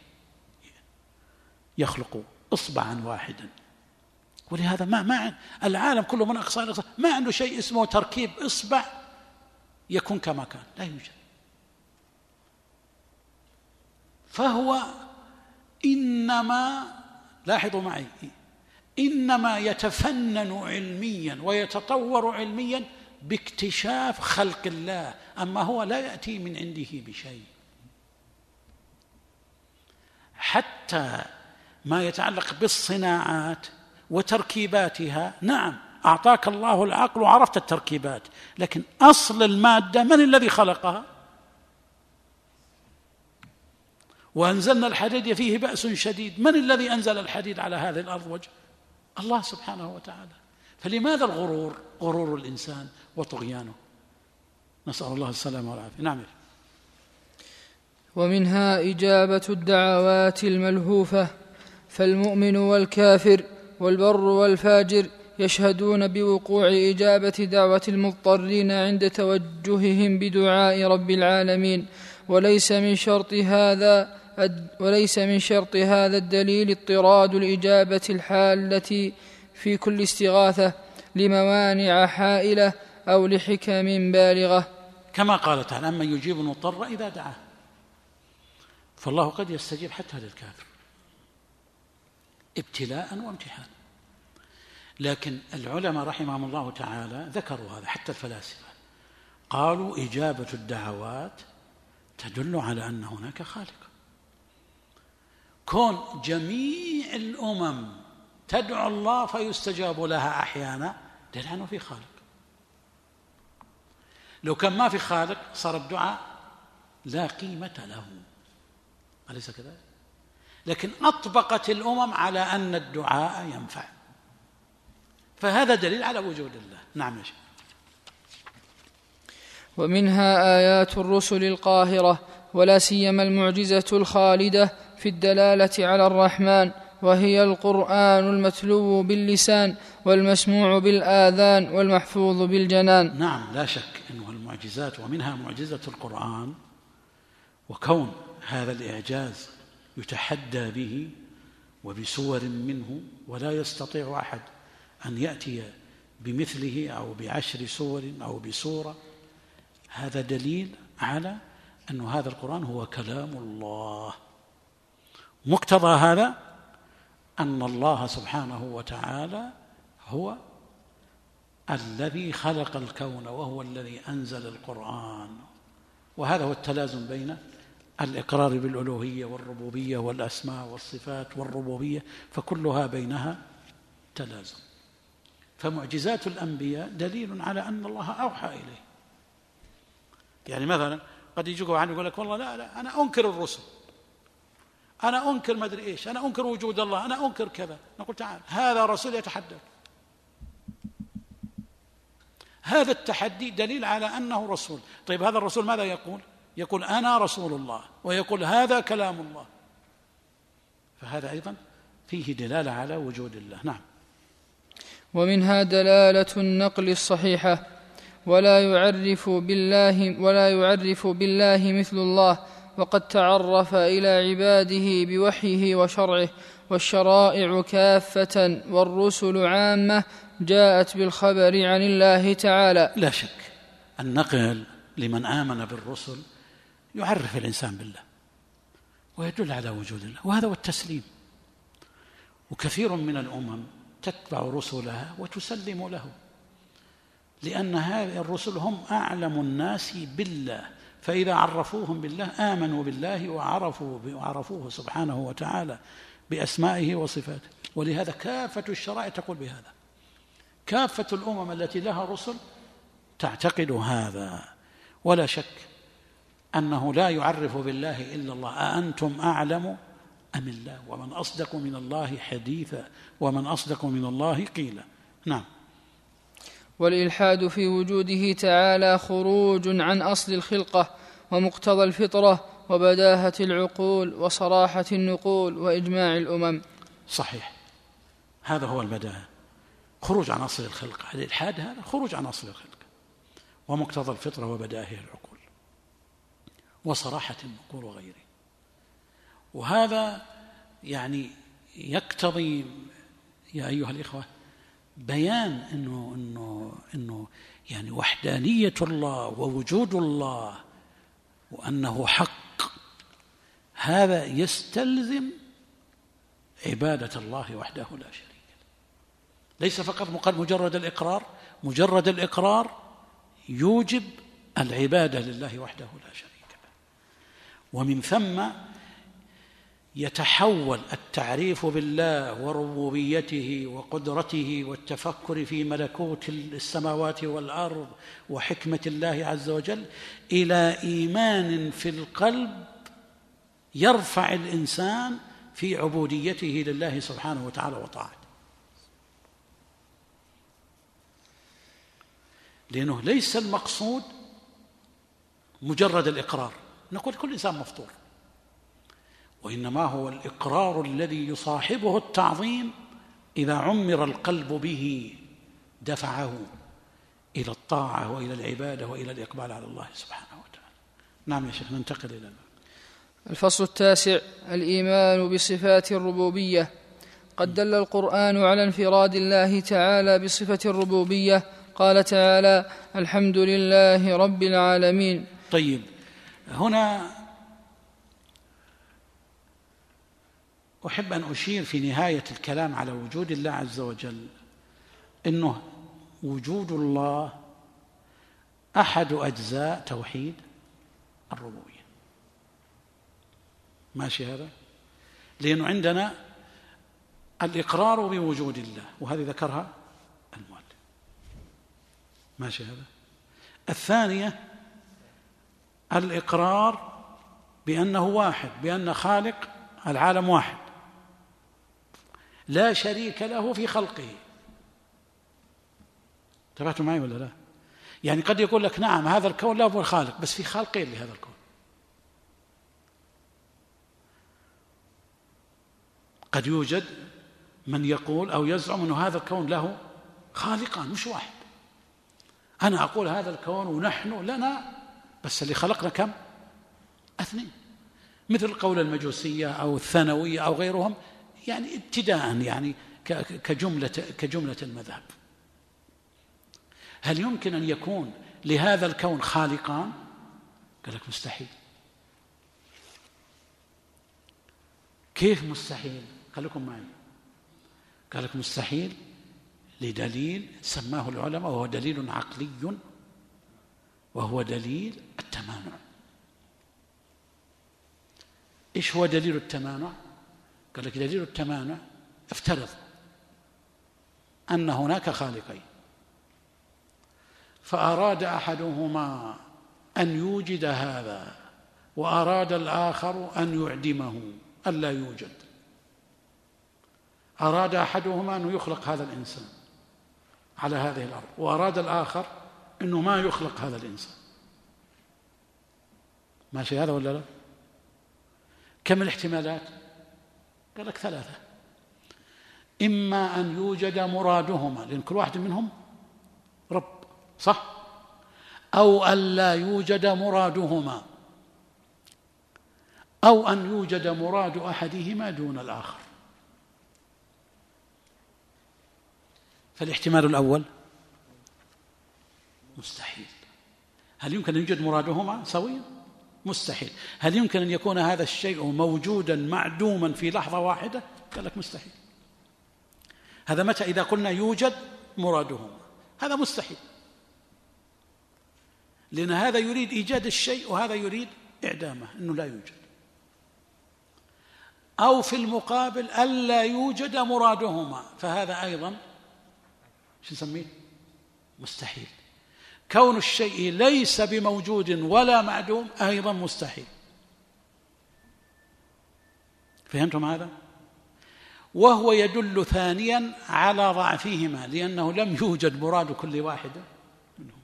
يخلقوا إصبعا واحدا. ولهذا ما ما العالم كله من أقصى الأقصى ما عنده شيء اسمه تركيب إصبع يكون كما كان، لا يوجد. فهو إنما، لاحظوا معي، إنما يتفنن علميا ويتطور علميا باكتشاف خلق الله، أما هو لا يأتي من عنده بشيء. حتى ما يتعلق بالصناعات وتركيباتها، نعم أعطاك الله العقل وعرفت التركيبات، لكن أصل المادة من الذي خلقها؟ وأنزلنا الحديد فيه بأس شديد، من الذي أنزل الحديد على هذه الأرض وجه؟ الله سبحانه وتعالى. فلماذا الغرور؟ غرور الإنسان وطغيانه، نسأل الله السلامة والعافية. نعم. ومنها إجابة الدعوات الملهوفة، فالمؤمن والكافر والبر والفاجر يشهدون بوقوع إجابة دعوة المضطرين عند توجههم بدعاء رب العالمين، وليس من شرط هذا وليس من شرط هذا الدليل اضطراد الإجابة الحالة في كل استغاثة لموانع حائلة أو لحكم بالغة، كما قال تعالى: أما يجيب المضطر إذا دعاه. فالله قد يستجيب حتى للكافر ابتلاء وامتحان. لكن العلماء رحمهم الله تعالى ذكروا هذا، حتى الفلاسفة قالوا: إجابة الدعوات تدل على أن هناك خالق. كون جميع الأمم تدعو الله فيستجاب لها أحيانا دل عنه في خالق. لو كان ما في خالق صار الدعاء لا قيمة له، أليس كذلك؟ لكن أطبقت الأمم على أن الدعاء ينفع، فهذا دليل على وجود الله. نعم يا شيخ. ومنها آيات الرسل القاهرة، ولا سيما المعجزة الخالدة في الدلالة على الرحمن، وهي القرآن المتلو باللسان والمسموع بالآذان والمحفوظ بالجنان. نعم، لا شك أنه المعجزات، ومنها معجزة القرآن، وكون هذا الإعجاز يتحدى به وبسور منه، ولا يستطيع أحد أن يأتي بمثله أو بعشر سور أو بسورة، هذا دليل على أن هذا القرآن هو كلام الله. مقتضى هذا أن الله سبحانه وتعالى هو الذي خلق الكون، وهو الذي أنزل القرآن. وهذا هو التلازم بين الإقرار بالألوهية والربوبية والأسماء والصفات والربوبية، فكلها بينها تلازم. فمعجزات الأنبياء دليل على أن الله أوحى إليه. يعني مثلا قد يجيك واحد يقول لك: والله لا لا أنا أنكر الرسل، أنا أنكر ما أدري إيش، أنا أنكر وجود الله، أنا أنكر كذا. نقول: تعال، هذا رسول يتحدث. هذا التحدي دليل على أنه رسول. طيب هذا الرسول ماذا يقول؟ يقول: أنا رسول الله، ويقول: هذا كلام الله. فهذا أيضا فيه دلالة على وجود الله. نعم. ومنها دلالة النقل الصحيحة، ولا يعرف بالله ولا يعرف بالله مثل الله، وقد تعرف إلى عباده بوحيه وشرعه، والشرائع كافة والرسل عامة جاءت بالخبر عن الله تعالى. لا شك النقل لمن آمن بالرسل يعرف الإنسان بالله ويدل على وجود الله، وهذا هو التسليم. وكثير من الأمم تتبع رسلها وتسلم له، لأن هذه الرسل هم أعلم الناس بالله، فإذا عرفوهم بالله آمنوا بالله وعرفوا وعرفوه سبحانه وتعالى بأسمائه وصفاته. ولهذا كافة الشرائع تقول بهذا، كافة الأمم التي لها رسل تعتقد هذا. ولا شك أنه لا يعرف بالله إلا الله. أأنتم أعلم أم الله؟ ومن أصدق من الله حديثا، ومن أصدق من الله قيلا. نعم. والإلحاد في وجوده تعالى خروج عن أصل الخلقة ومقتضى الفطرة وبداهة العقول وصراحة النقول وإجماع الأمم. صحيح، هذا هو البداهة، خروج عن أصل الخلقة. الإلحاد هذا خروج عن أصل الخلقة ومقتضى الفطرة وبداهة العقول وصراحة النقول وغيره. وهذا يعني يقتضي يا أيها الإخوة بيان إنه إنه إنه يعني وحدانية الله ووجود الله وأنه حق، هذا يستلزم عبادة الله وحده لا شريك له. ليس فقط مجرد الإقرار، مجرد الإقرار يوجب العبادة لله وحده لا شريك له. ومن ثم يتحول التعريف بالله وربوبيته وقدرته والتفكر في ملكوت السماوات والأرض وحكمة الله عز وجل إلى إيمان في القلب يرفع الإنسان في عبوديته لله سبحانه وتعالى وطاعته. لأنه ليس المقصود مجرد الإقرار. نقول كل إنسان مفطور، وإنما هو الإقرار الذي يصاحبه التعظيم إذا عمر القلب به دفعه إلى الطاعة وإلى العبادة وإلى الإقبال على الله سبحانه وتعالى. نعم يا شيخ، ننتقل إلى الفصل التاسع: الإيمان بصفات الربوبية. قد دل القرآن على انفراد الله تعالى بصفة الربوبية، قال تعالى: الحمد لله رب العالمين. طيب، هنا أحب أن أشير في نهاية الكلام على وجود الله عز وجل إنه وجود الله أحد أجزاء توحيد الربوبية. ماشي هذا؟ لأنه عندنا الإقرار بوجود الله، وهذه ذكرها المؤلف. ماشي هذا؟ الثانية الإقرار بأنه واحد، بأن خالق العالم واحد لا شريك له في خلقه. تابعتوا معي ولا لا؟ يعني قد يقول لك نعم هذا الكون له خالق، بس في خالقين لهذا الكون. قد يوجد من يقول أو يزعم أن هذا الكون له خالقان مش واحد. أنا أقول هذا الكون ونحن لنا، بس اللي خلقنا كم؟ اثنين، مثل قول المجوسية أو الثانوية أو غيرهم، يعني ابتداء يعني كجملة, كجملة المذهب. هل يمكن أن يكون لهذا الكون خالقان؟ قال لك مستحيل. كيف مستحيل؟ خليكم معي. قال لك مستحيل لدليل سماه العلماء، وهو دليل عقلي، وهو دليل التمانع. إيش هو دليل التمانع؟ قال لك دليل التمانع: افترض أن هناك خالقين، فأراد أحدهما أن يوجد هذا، وأراد الآخر أن يعدمه، ألا يوجد. أراد أحدهما أن يخلق هذا الإنسان على هذه الأرض، وأراد الآخر أنه ما يخلق هذا الإنسان. ماشي هذا ولا لا؟ كم الاحتمالات؟ قال لك ثلاثة: إما أن يوجد مرادهما، لأن كل واحد منهم رب، صح؟ أو أن لا يوجد مرادهما، أو أن يوجد مراد أحدهما دون الآخر. فالاحتمال الأول مستحيل. هل يمكن أن يوجد مرادهما سويا؟ مستحيل. هل يمكن أن يكون هذا الشيء موجودا معدوما في لحظة واحدة؟ قال لك مستحيل. هذا متى؟ إذا قلنا يوجد مرادهما، هذا مستحيل، لأن هذا يريد إيجاد الشيء وهذا يريد إعدامه، أنه لا يوجد. أو في المقابل ألا يوجد مرادهما، فهذا أيضا شو نسميه؟ مستحيل. كون الشيء ليس بموجود ولا معدوم أيضا مستحيل. فهمتم هذا؟ وهو يدل ثانيا على ضعفهما، لأنه لم يوجد مراد كل واحدة منهما.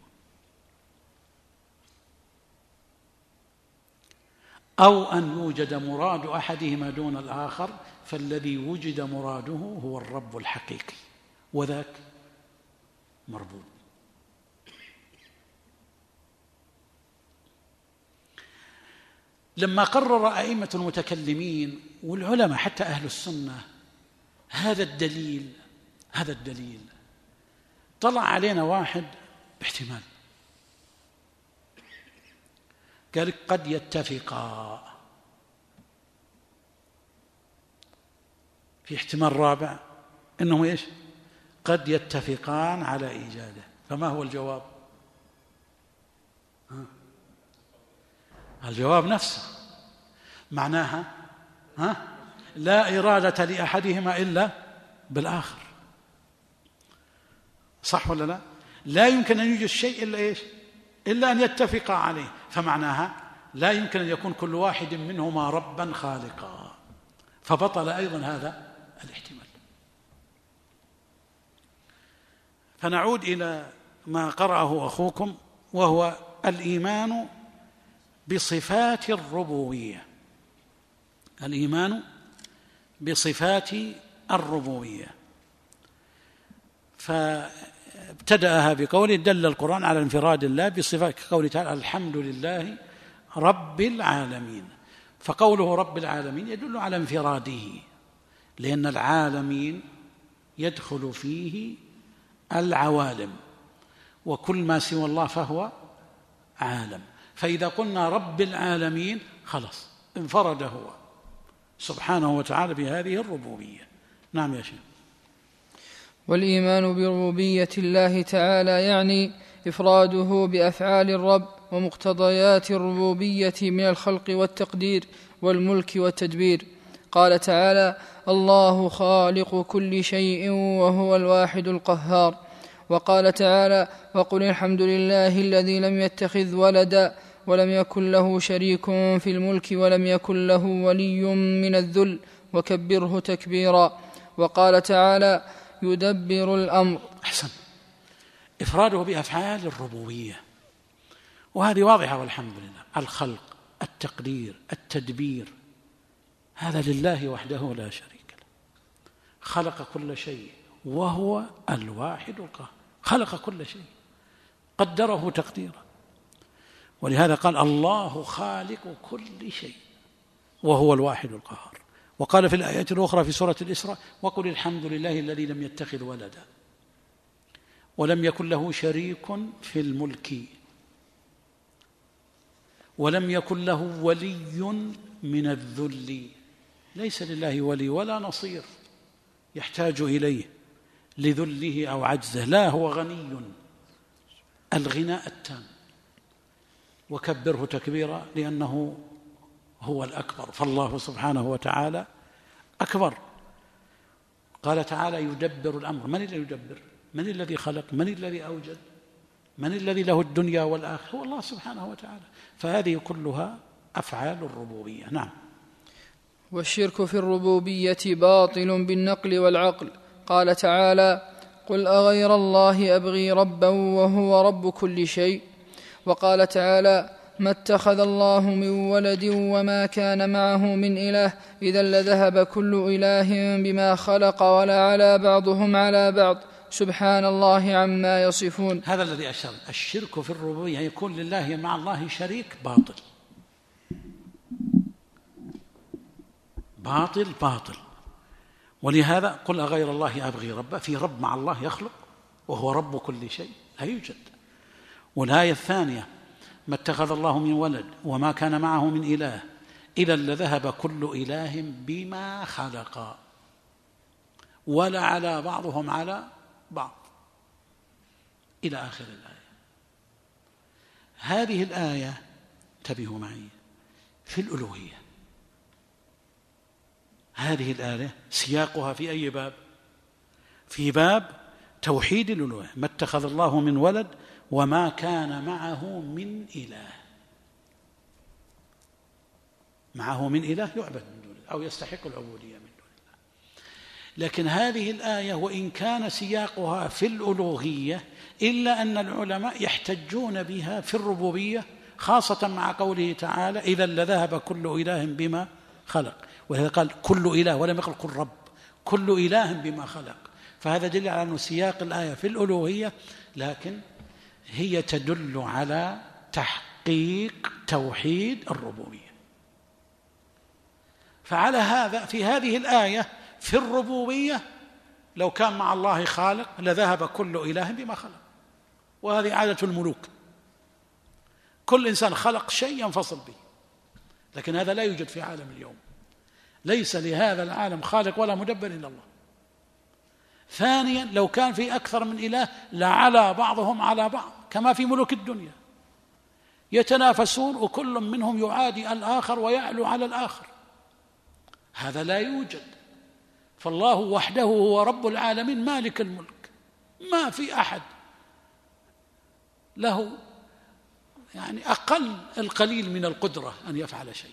أو أن يوجد مراد أحدهما دون الآخر، فالذي وجد مراده هو الرب الحقيقي، وذاك مربوط. لما قرر أئمة المتكلمين والعلماء حتى أهل السنة هذا الدليل هذا الدليل طلع علينا واحد باحتمال، قال قد يتفقا. في احتمال رابع إنهم إيش؟ قد يتفقان على إيجاده. فما هو الجواب؟ ها؟ الجواب نفسه، معناها ها؟ لا إرادة لأحدهما إلا بالآخر، صح ولا لا؟ لا يمكن أن يوجد شيء إلا إيش؟ إلا أن يتفق عليه. فمعناها لا يمكن أن يكون كل واحد منهما ربا خالقا، فبطل أيضا هذا الاحتمال. فنعود إلى ما قرأه أخوكم، وهو الإيمان بصفات الربوبية. الإيمان بصفات الربوبية. فابتدأها بقوله دل القرآن على انفراد الله بصفات، كقوله تعالى الحمد لله رب العالمين. فقوله رب العالمين يدل على انفراده، لأن العالمين يدخل فيه العوالم، وكل ما سوى الله فهو عالم. فإذا قلنا رب العالمين خلص انفرد هو سبحانه وتعالى بهذه الربوبية. نعم يا شيخ. والإيمان بربوبية الله تعالى يعني إفراده بأفعال الرب ومقتضيات الربوبية من الخلق والتقدير والملك والتدبير. قال تعالى الله خالق كل شيء وهو الواحد القهار. وقال تعالى وقل الحمد لله الذي لم يتخذ ولدا ولم يكن له شريك في الملك ولم يكن له ولي من الذل وكبره تكبيرا. وقال تعالى يدبر الأمر. أحسن، إفراده بأفعال الربوبية، وهذه واضحة والحمد لله. الخلق، التقدير، التدبير، هذا لله وحده لا شريك له. خلق كل شيء وهو الواحد القهار، خلق كل شيء قدره تقديرا، ولهذا قال الله خالق كل شيء وهو الواحد القهار. وقال في الآية الأخرى في سورة الإسراء وقل الحمد لله الذي لم يتخذ ولدا ولم يكن له شريك في الملك ولم يكن له ولي من الذل. ليس لله ولي ولا نصير يحتاج إليه لذله أو عجزه، لا، هو غني الغناء التام. وكبره تكبيرا لأنه هو الأكبر، فالله سبحانه وتعالى أكبر. قال تعالى يدبر الأمر. من الذي يدبر؟ من الذي خلق؟ من الذي أوجد؟ من الذي له الدنيا والآخرة؟ هو الله سبحانه وتعالى. فهذه كلها أفعال الربوبية. نعم. والشرك في الربوبية باطل بالنقل والعقل. قال تعالى قل أغير الله أبغي ربا وهو رب كل شيء. وقال تعالى ما اتخذ الله من ولد وما كان معه من إله إذا لذهب كل إله بما خلق ولا على بعضهم على بعض سبحان الله عما يصفون. هذا الذي أشار. الشرك في الربوبية يكون لله مع الله شريك، باطل باطل باطل. ولهذا قل أغير الله أبغي ربا، في رب مع الله يخلق وهو رب كل شيء؟ لا يوجد. والآية الثانية ما اتخذ الله من ولد وما كان معه من إله إذا لذهب كل إله بما خلق ولا على بعضهم على بعض إلى آخر الآية. هذه الآية انتبهوا معي في الألوهية. هذه الآية سياقها في أي باب؟ في باب توحيد الألوهية. ما اتخذ الله من ولد وما كان معه من إله. معه من إله يعبد من دون الله أو يستحق العبودية من دون الله. لكن هذه الآية وإن كان سياقها في الألوهية إلا أن العلماء يحتجون بها في الربوبية، خاصة مع قوله تعالى إذا لذهب كل إله بما خلق. وهذا قال كل إله ولم يقل كل رب، كل إله بما خلق. فهذا دليل على أن سياق الآية في الألوهية، لكن هي تدل على تحقيق توحيد الربوبية. فعلى هذا في هذه الآية في الربوبية لو كان مع الله خالق لذهب كل إله بما خلق، وهذه عادة الملوك. كل إنسان خلق شيء ينفصل به، لكن هذا لا يوجد في عالم اليوم. ليس لهذا العالم خالق ولا مدبر إلا الله. ثانيا لو كان في أكثر من إله لعلى بعضهم على بعض كما في ملوك الدنيا، يتنافسون وكل منهم يعادي الآخر ويعلو على الآخر. هذا لا يوجد. فالله وحده هو رب العالمين مالك الملك، ما في أحد له يعني أقل القليل من القدرة أن يفعل شيئا.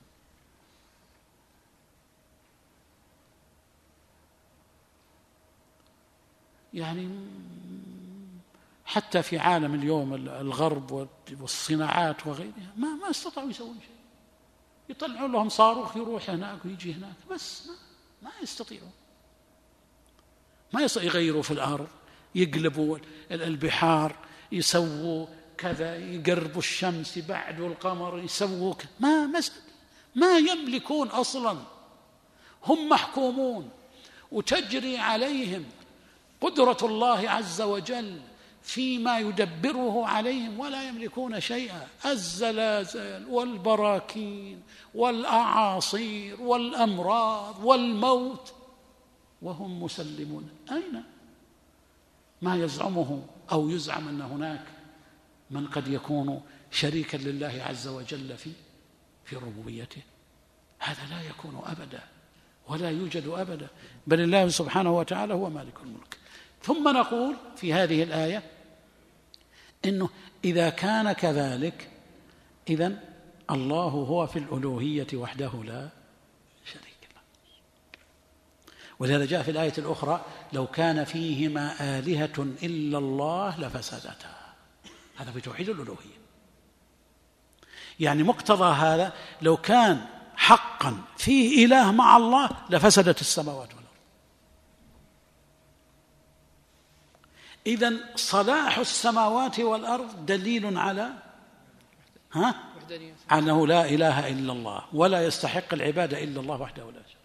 يعني حتى في عالم اليوم الغرب والصناعات وغيرها ما ما استطاعوا يسوون شيء. يطلعون لهم صاروخ يروح هناك ويجي هناك، بس ما, ما يستطيعون، ما يستطيعوا يغيروا في الأرض، يقلبوا البحار، يسووا كذا، يقربوا الشمس، يبعدوا القمر، يسووا كذا. ما مسألة، ما يملكون أصلا، هم محكومون وتجري عليهم قدرة الله عز وجل فيما يدبره عليهم، ولا يملكون شيئا. الزلازل والبراكين والأعاصير والأمراض والموت وهم مسلمون. أين ما يزعمه أو يزعم أن هناك من قد يكون شريكا لله عز وجل في في ربوبيته؟ هذا لا يكون أبدا ولا يوجد أبدا، بل الله سبحانه وتعالى هو مالك الملك. ثم نقول في هذه الآية إنه إذا كان كذلك إذن الله هو في الألوهية وحده لا شريك له. ولهذا جاء في الآية الأخرى: لو كان فيهما آلهة إلا الله لفسدتا. هذا في توحيد الألوهية. يعني مقتضى هذا لو كان حقا فيه إله مع الله لفسدت السماوات والأرض. إذن صلاح السماوات والأرض دليل على ها؟ أنه لا إله إلا الله ولا يستحق العبادة إلا الله وحده لا شريك.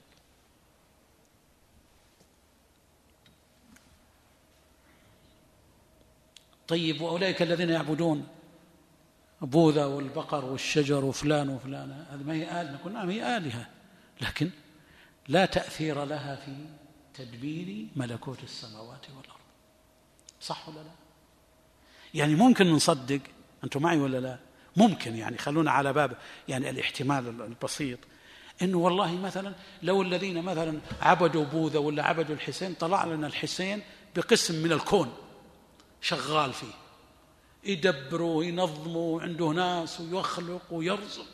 طيب، وأولئك الذين يعبدون بوذا والبقر والشجر وفلان وفلان، هذه ما هي آلهة؟ نقول نعم هي آلهة، لكن لا تأثير لها في تدبير ملكوت السماوات والأرض. صح ولا لا؟ يعني ممكن نصدق، أنتم معي ولا لا؟ ممكن يعني خلونا على باب يعني الاحتمال البسيط، إنه والله مثلا لو الذين مثلا عبدوا بوذا ولا عبدوا الحسين طلع لنا الحسين بقسم من الكون شغال فيه، يدبروا وينظموا، عنده ناس ويخلق ويرزق،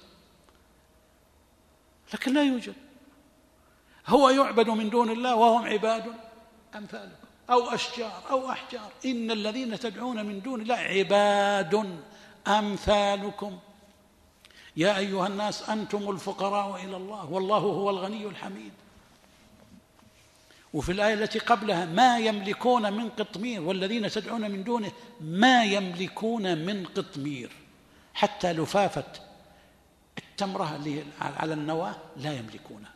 لكن لا يوجد. هو يعبد من دون الله وهم عباد أمثالكم أو أشجار أو أحجار، إن الذين تدعون من دون الله عباد أمثالكم يا أيها الناس أنتم الفقراء إلى الله والله هو الغني الحميد. وفي الآية التي قبلها: ما يملكون من قطمير، والذين تدعون من دونه ما يملكون من قطمير، حتى لفافة التمرة اللي على النواة لا يملكونها.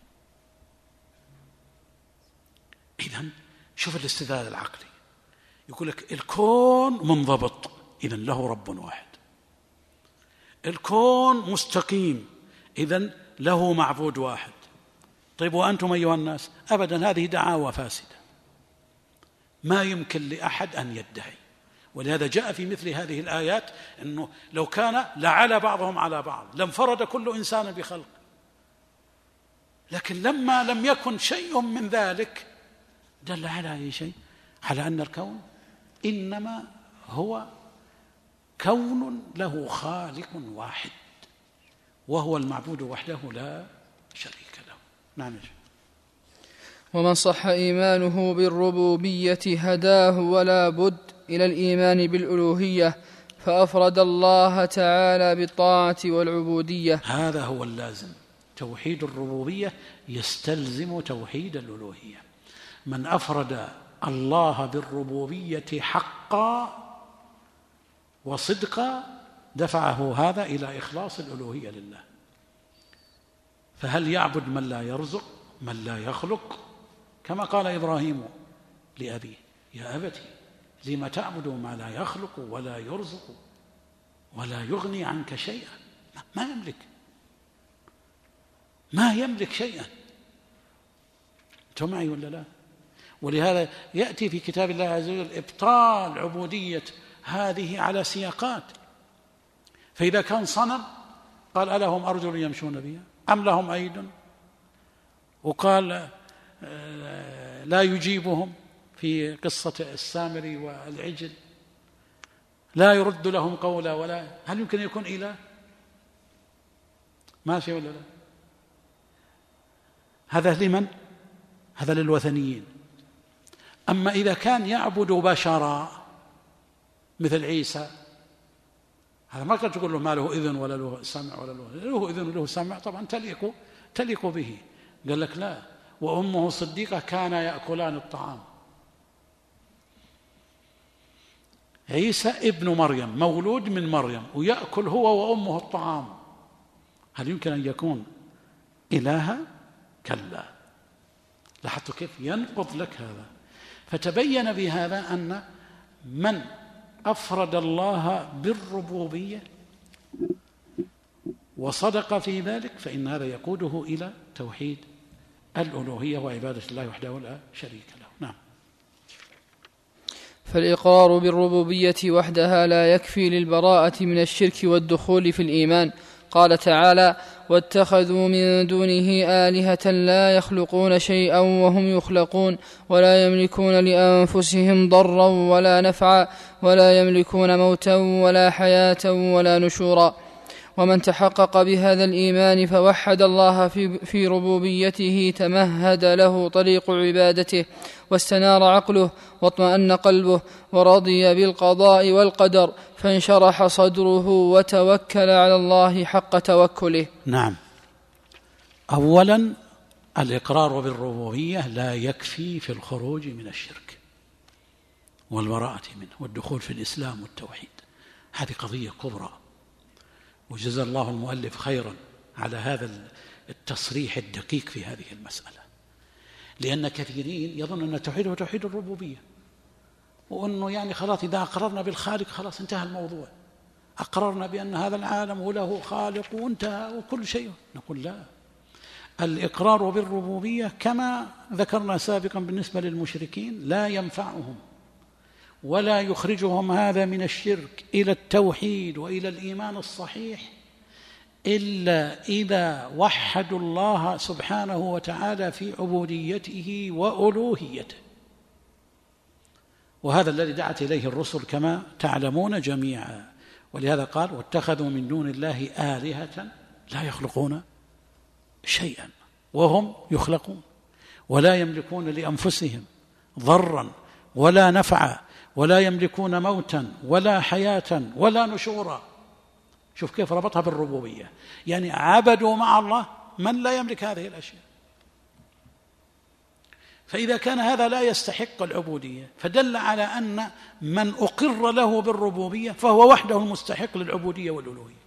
إذن شوف الاستدلال العقلي، يقول لك الكون منضبط، إذن له رب واحد. الكون مستقيم، إذن له معبود واحد. طيب وأنتم أيها الناس؟ أبدا، هذه دعاوى فاسدة ما يمكن لأحد أن يدعي. ولهذا جاء في مثل هذه الآيات أنه لو كان لعلى بعضهم على بعض لانفرد كل إنسان بخلق، لكن لما لم يكن شيء من ذلك دل على أي شيء؟ على أن الكون إنما هو كون له خالق واحد وهو المعبود وحده لا شريك له. نعم. ومن صح إيمانه بالربوبية هداه ولا بد إلى الإيمان بالألوهية، فأفرد الله تعالى بالطاعة والعبودية. هذا هو اللازم. توحيد الربوبية يستلزم توحيد الألوهية. من أفرد الله بالربوبية حقا وصدقا دفعه هذا إلى إخلاص الألوهية لله. فهل يعبد من لا يرزق، من لا يخلق؟ كما قال إبراهيم لأبيه: يا أبتي لم تعبد ما لا يخلق ولا يرزق ولا يغني عنك شيئا. ما يملك ما يملك شيئا. أنتم معي ولا لا؟ ولهذا يأتي في كتاب الله عز وجل إبطال عبودية هذه على سياقات. فإذا كان صنم قال: ألهم أرجل يمشون بها أم لهم أيد؟ وقال لا يجيبهم في قصة السامري والعجل، لا يرد لهم قولا ولا. هل يمكن أن يكون إله؟ ماشي ولا لا؟ هذا لمن؟ هذا للوثنيين. أما إذا كان يعبد بشرا مثل عيسى هذا ما كنت تقول له ما له إذن ولا له سمع ولا له له إذن وله سمع، طبعا تليق تليق به. قال لك لا، وأمه صديقة كانا يأكلان الطعام. عيسى ابن مريم مولود من مريم ويأكل هو وأمه الطعام، هل يمكن أن يكون إلها؟ كلا. لاحظتوا كيف ينقض لك هذا؟ فتبين بهذا أن من أفرد الله بالربوبية وصدق في ذلك فإن هذا يقوده إلى توحيد الألوهية وعبادة الله وحده لا شريك له. نعم. فالإقرار بالربوبية وحدها لا يكفي للبراءة من الشرك والدخول في الإيمان. قال تعالى: واتخذوا من دونه آلهة لا يخلقون شيئا وهم يخلقون ولا يملكون لأنفسهم ضرا ولا نفعا ولا يملكون موتا ولا حياة ولا نشورا. ومن تحقق بهذا الإيمان فوحد الله في, في ربوبيته تمهد له طريق عبادته واستنار عقله واطمأن قلبه ورضي بالقضاء والقدر فانشرح صدره وتوكل على الله حق توكله. نعم. أولا الإقرار بالربوبية لا يكفي في الخروج من الشرك والبراءة منه والدخول في الإسلام والتوحيد، هذه قضية كبرى، وجزا الله المؤلف خيرا على هذا التصريح الدقيق في هذه المسألة، لأن كثيرين يظن أن التوحيد هو توحيد الربوبية، وأنه يعني خلاص إذا أقررنا بالخالق خلاص انتهى الموضوع، أقررنا بأن هذا العالم هو له خالق وانتهى وكل شيء. نقول لا، الإقرار بالربوبية كما ذكرنا سابقا بالنسبة للمشركين لا ينفعهم ولا يخرجهم هذا من الشرك إلى التوحيد وإلى الإيمان الصحيح إلا إذا وحدوا الله سبحانه وتعالى في عبوديته وألوهيته، وهذا الذي دعت إليه الرسل كما تعلمون جميعا. ولهذا قال: واتخذوا من دون الله آلهة لا يخلقون شيئا وهم يخلقون ولا يملكون لأنفسهم ضرا ولا نفعا ولا يملكون موتا ولا حياة ولا نشورا. شوف كيف ربطها بالربوبية، يعني عبدوا مع الله من لا يملك هذه الأشياء. فإذا كان هذا لا يستحق العبودية فدل على أن من أقر له بالربوبية فهو وحده المستحق للعبودية والألوهية،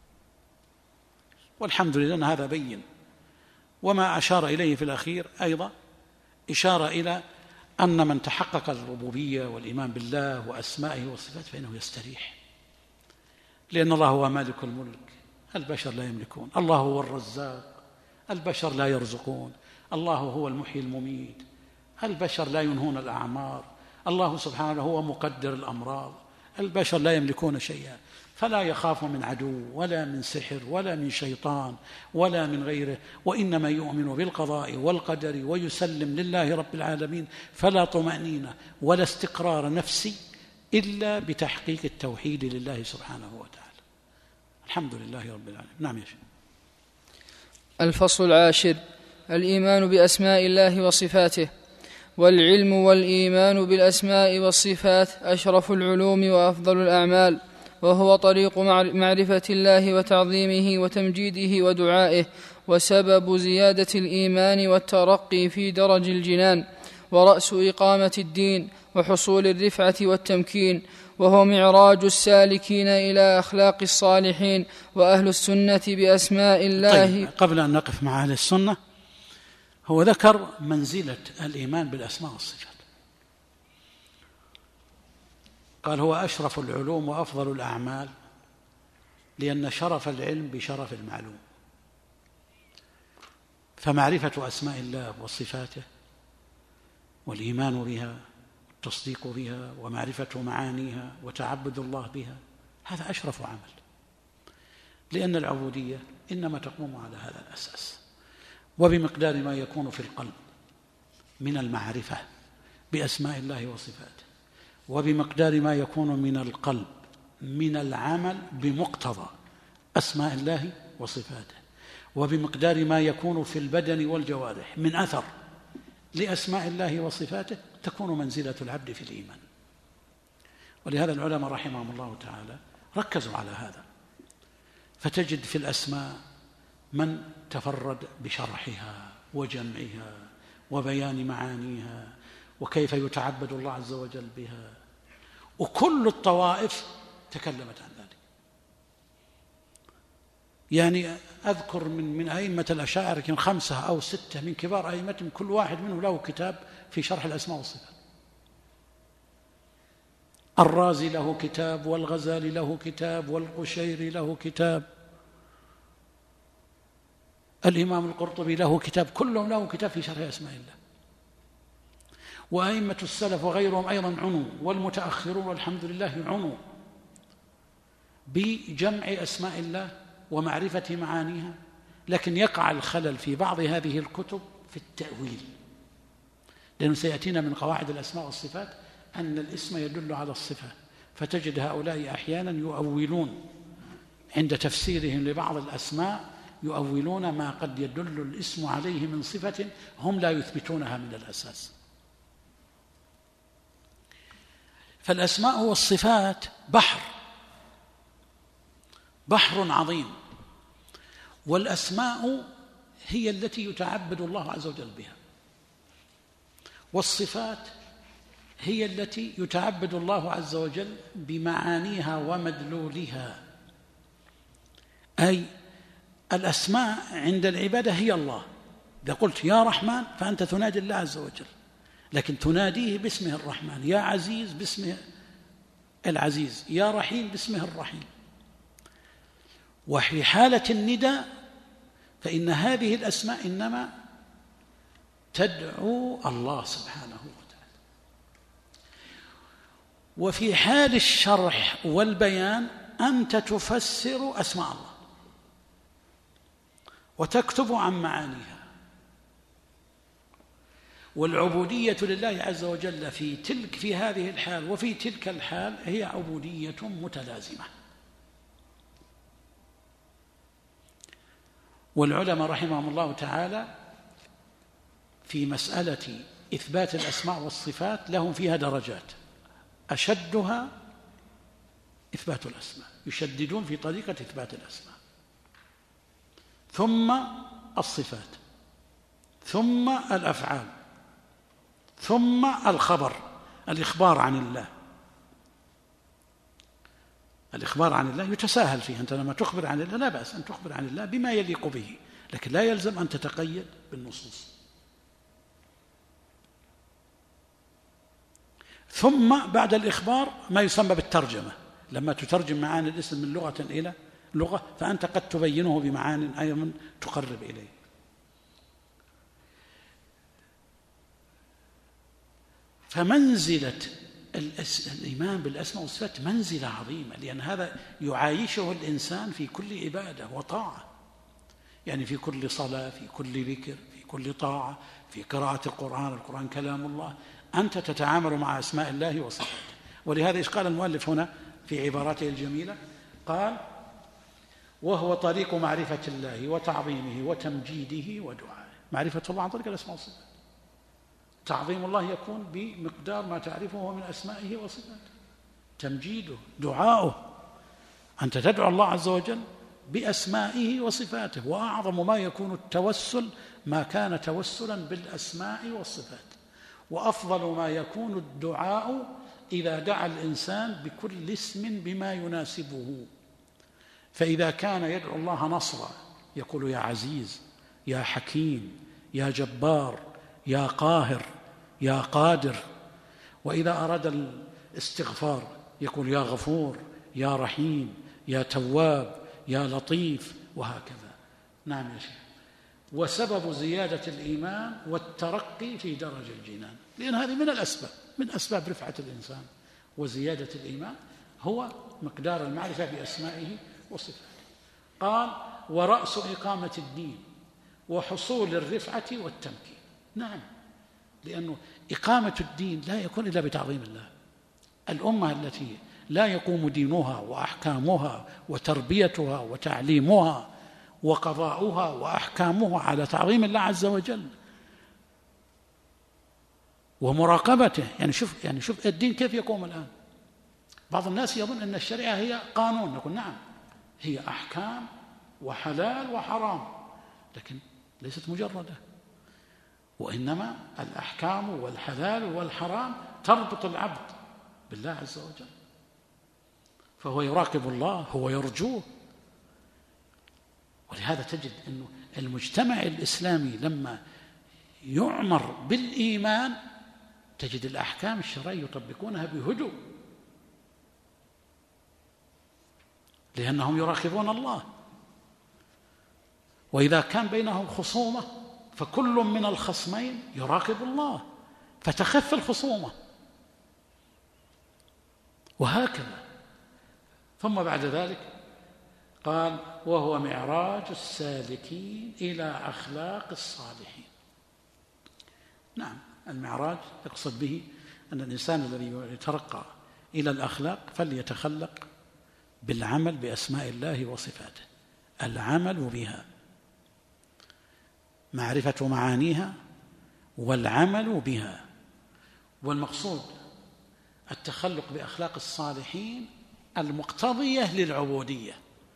والحمد لله أن هذا بين. وما أشار إليه في الأخير أيضا إشارة إلى أن من تحقق الربوبية والإيمان بالله وأسمائه وصفاته فإنه يستريح، لأن الله هو مالك الملك، البشر لا يملكون، الله هو الرزاق، البشر لا يرزقون، الله هو المحيي المميت، البشر لا ينهون الأعمار، الله سبحانه هو مقدر الأمراض، البشر لا يملكون شيئا، فلا يخاف من عدو ولا من سحر ولا من شيطان ولا من غيره، وإنما يؤمن بالقضاء والقدر ويسلم لله رب العالمين، فلا طمأنينة ولا استقرار نفسي إلا بتحقيق التوحيد لله سبحانه وتعالى. الحمد لله رب العالمين. نعم يا شيخ. الفصل العاشر: الإيمان بأسماء الله وصفاته. والعلم والإيمان بالأسماء والصفات أشرف العلوم وأفضل الأعمال، وهو طريق معرفة الله وتعظيمه وتمجيده ودعائه، وسبب زيادة الإيمان والترقي في درج الجنان، ورأس إقامة الدين وحصول الرفعة والتمكين، وهو معراج السالكين إلى أخلاق الصالحين وأهل السنة بأسماء الله. طيب، قبل أن نقف مع أهل السنة، هو ذكر منزلة الإيمان بالأسماء والصفات، قال هو أشرف العلوم وأفضل الأعمال، لأن شرف العلم بشرف المعلوم، فمعرفة أسماء الله وصفاته والإيمان بها والتصديق بها ومعرفة معانيها وتعبد الله بها هذا أشرف عمل، لأن العبودية إنما تقوم على هذا الأساس. وبمقدار ما يكون في القلب من المعرفة بأسماء الله وصفاته، وبمقدار ما يكون من القلب من العمل بمقتضى أسماء الله وصفاته، وبمقدار ما يكون في البدن والجوارح من أثر لأسماء الله وصفاته تكون منزلة العبد في الإيمان. ولهذا العلماء رحمهم الله تعالى ركزوا على هذا. فتجد في الأسماء من تفرد بشرحها وجمعها وبيان معانيها وكيف يتعبد الله عز وجل بها، وكل الطوائف تكلمت عن ذلك. يعني أذكر من من أئمة الأشاعرة يمكن خمسة أو ستة من كبار أئمتهم، كل واحد منهم له كتاب في شرح الأسماء والصفات. الرازي له كتاب، والغزالي له كتاب، والقشيري له كتاب، الإمام القرطبي له كتاب، كلهم له كتاب في شرح أسماء الله. وأئمة السلف وغيرهم أيضا عنوا، والمتأخرون والحمد لله عنوا بجمع أسماء الله ومعرفة معانيها. لكن يقع الخلل في بعض هذه الكتب في التأويل، لأنه سيأتينا من قواعد الأسماء والصفات أن الاسم يدل على الصفة، فتجد هؤلاء أحيانا يؤولون عند تفسيرهم لبعض الأسماء، يؤولون ما قد يدل الاسم عليه من صفة هم لا يثبتونها من الأساس. فالأسماء والصفات بحر بحر عظيم، والأسماء هي التي يتعبد الله عز وجل بها، والصفات هي التي يتعبد الله عز وجل بمعانيها ومدلولها. أي الأسماء عند العبادة هي الله. إذا قلت يا رحمن فأنت تنادي الله عز وجل، لكن تناديه باسمه الرحمن، يا عزيز باسمه العزيز، يا رحيم باسمه الرحيم. وفي حالة النداء فإن هذه الأسماء إنما تدعو الله سبحانه وتعالى. وفي حال الشرح والبيان أنت تفسر أسماء الله وتكتب عن معانيها. والعبودية لله عز وجل في تلك في هذه الحال وفي تلك الحال هي عبودية متلازمة. والعلماء رحمهم الله تعالى في مسألة إثبات الأسماء والصفات لهم فيها درجات، أشدها إثبات الأسماء، يشددون في طريقة إثبات الأسماء، ثم الصفات، ثم الأفعال، ثم الخبر، الإخبار عن الله. الإخبار عن الله يتساهل فيه، أنت لما تخبر عن الله لا بأس أن تخبر عن الله بما يليق به، لكن لا يلزم أن تتقيد بالنصوص. ثم بعد الإخبار ما يسمى بالترجمة، لما تترجم معاني الاسم من لغة إلى لغة فأنت قد تبينه بمعان أيضا تقرب إليه. فمنزلة الإيمان بالأسماء والصفات منزلة عظيمة، لأن هذا يعايشه الإنسان في كل عبادة وطاعة، يعني في كل صلاة، في كل ذكر، في كل طاعة، في قراءة القرآن. القرآن كلام الله، أنت تتعامل مع أسماء الله وصفاته. ولهذا إيش قال المؤلف هنا في عباراته الجميلة؟ قال: وهو طريق معرفة الله وتعظيمه وتمجيده ودعائه. معرفة الله عن طريق الأسماء والصفات. تعظيم الله يكون بمقدار ما تعرفه من أسمائه وصفاته. تمجيده دعاؤه، أنت تدعو الله عز وجل بأسمائه وصفاته. وأعظم ما يكون التوسل ما كان توسلا بالأسماء والصفات، وأفضل ما يكون الدعاء إذا دعا الإنسان بكل اسم بما يناسبه. فإذا كان يدعو الله نصرا يقول يا عزيز، يا حكيم، يا جبار، يا قاهر، يا قادر. وإذا أراد الاستغفار يقول يا غفور، يا رحيم، يا تواب، يا لطيف، وهكذا. نعم يا شيخ. وسبب زيادة الإيمان والترقي في درج الجنان، لأن هذه من الأسباب من أسباب رفعة الإنسان وزيادة الإيمان هو مقدار المعرفة بأسمائه وصفاته. قال: ورأس إقامة الدين وحصول الرفعة والتمكين. نعم، لأنه إقامة الدين لا يكون إلا بتعظيم الله. الأمة التي لا يقوم دينها وأحكامها وتربيتها وتعليمها وقضاؤها وأحكامها على تعظيم الله عز وجل ومراقبته. يعني شوف يعني شوف الدين كيف يقوم الآن. بعض الناس يظن أن الشريعة هي قانون، نقول نعم هي أحكام وحلال وحرام، لكن ليست مجردة، وإنما الأحكام والحلال والحرام تربط العبد بالله عز وجل، فهو يراقب الله، هو يرجوه. ولهذا تجد أن المجتمع الإسلامي لما يعمر بالإيمان تجد الأحكام الشرعية يطبقونها بهدوء، لأنهم يراقبون الله. وإذا كان بينهم خصومة فكل من الخصمين يراقب الله فتخف الخصومة، وهكذا. ثم بعد ذلك قال: وهو معراج السالكين إلى أخلاق الصالحين. نعم، المعراج يقصد به أن الإنسان الذي يترقى إلى الأخلاق فليتخلق بالعمل بأسماء الله وصفاته، العمل بها، معرفة معانيها والعمل بها. والمقصود التخلق بأخلاق الصالحين المقتضية للعبودية.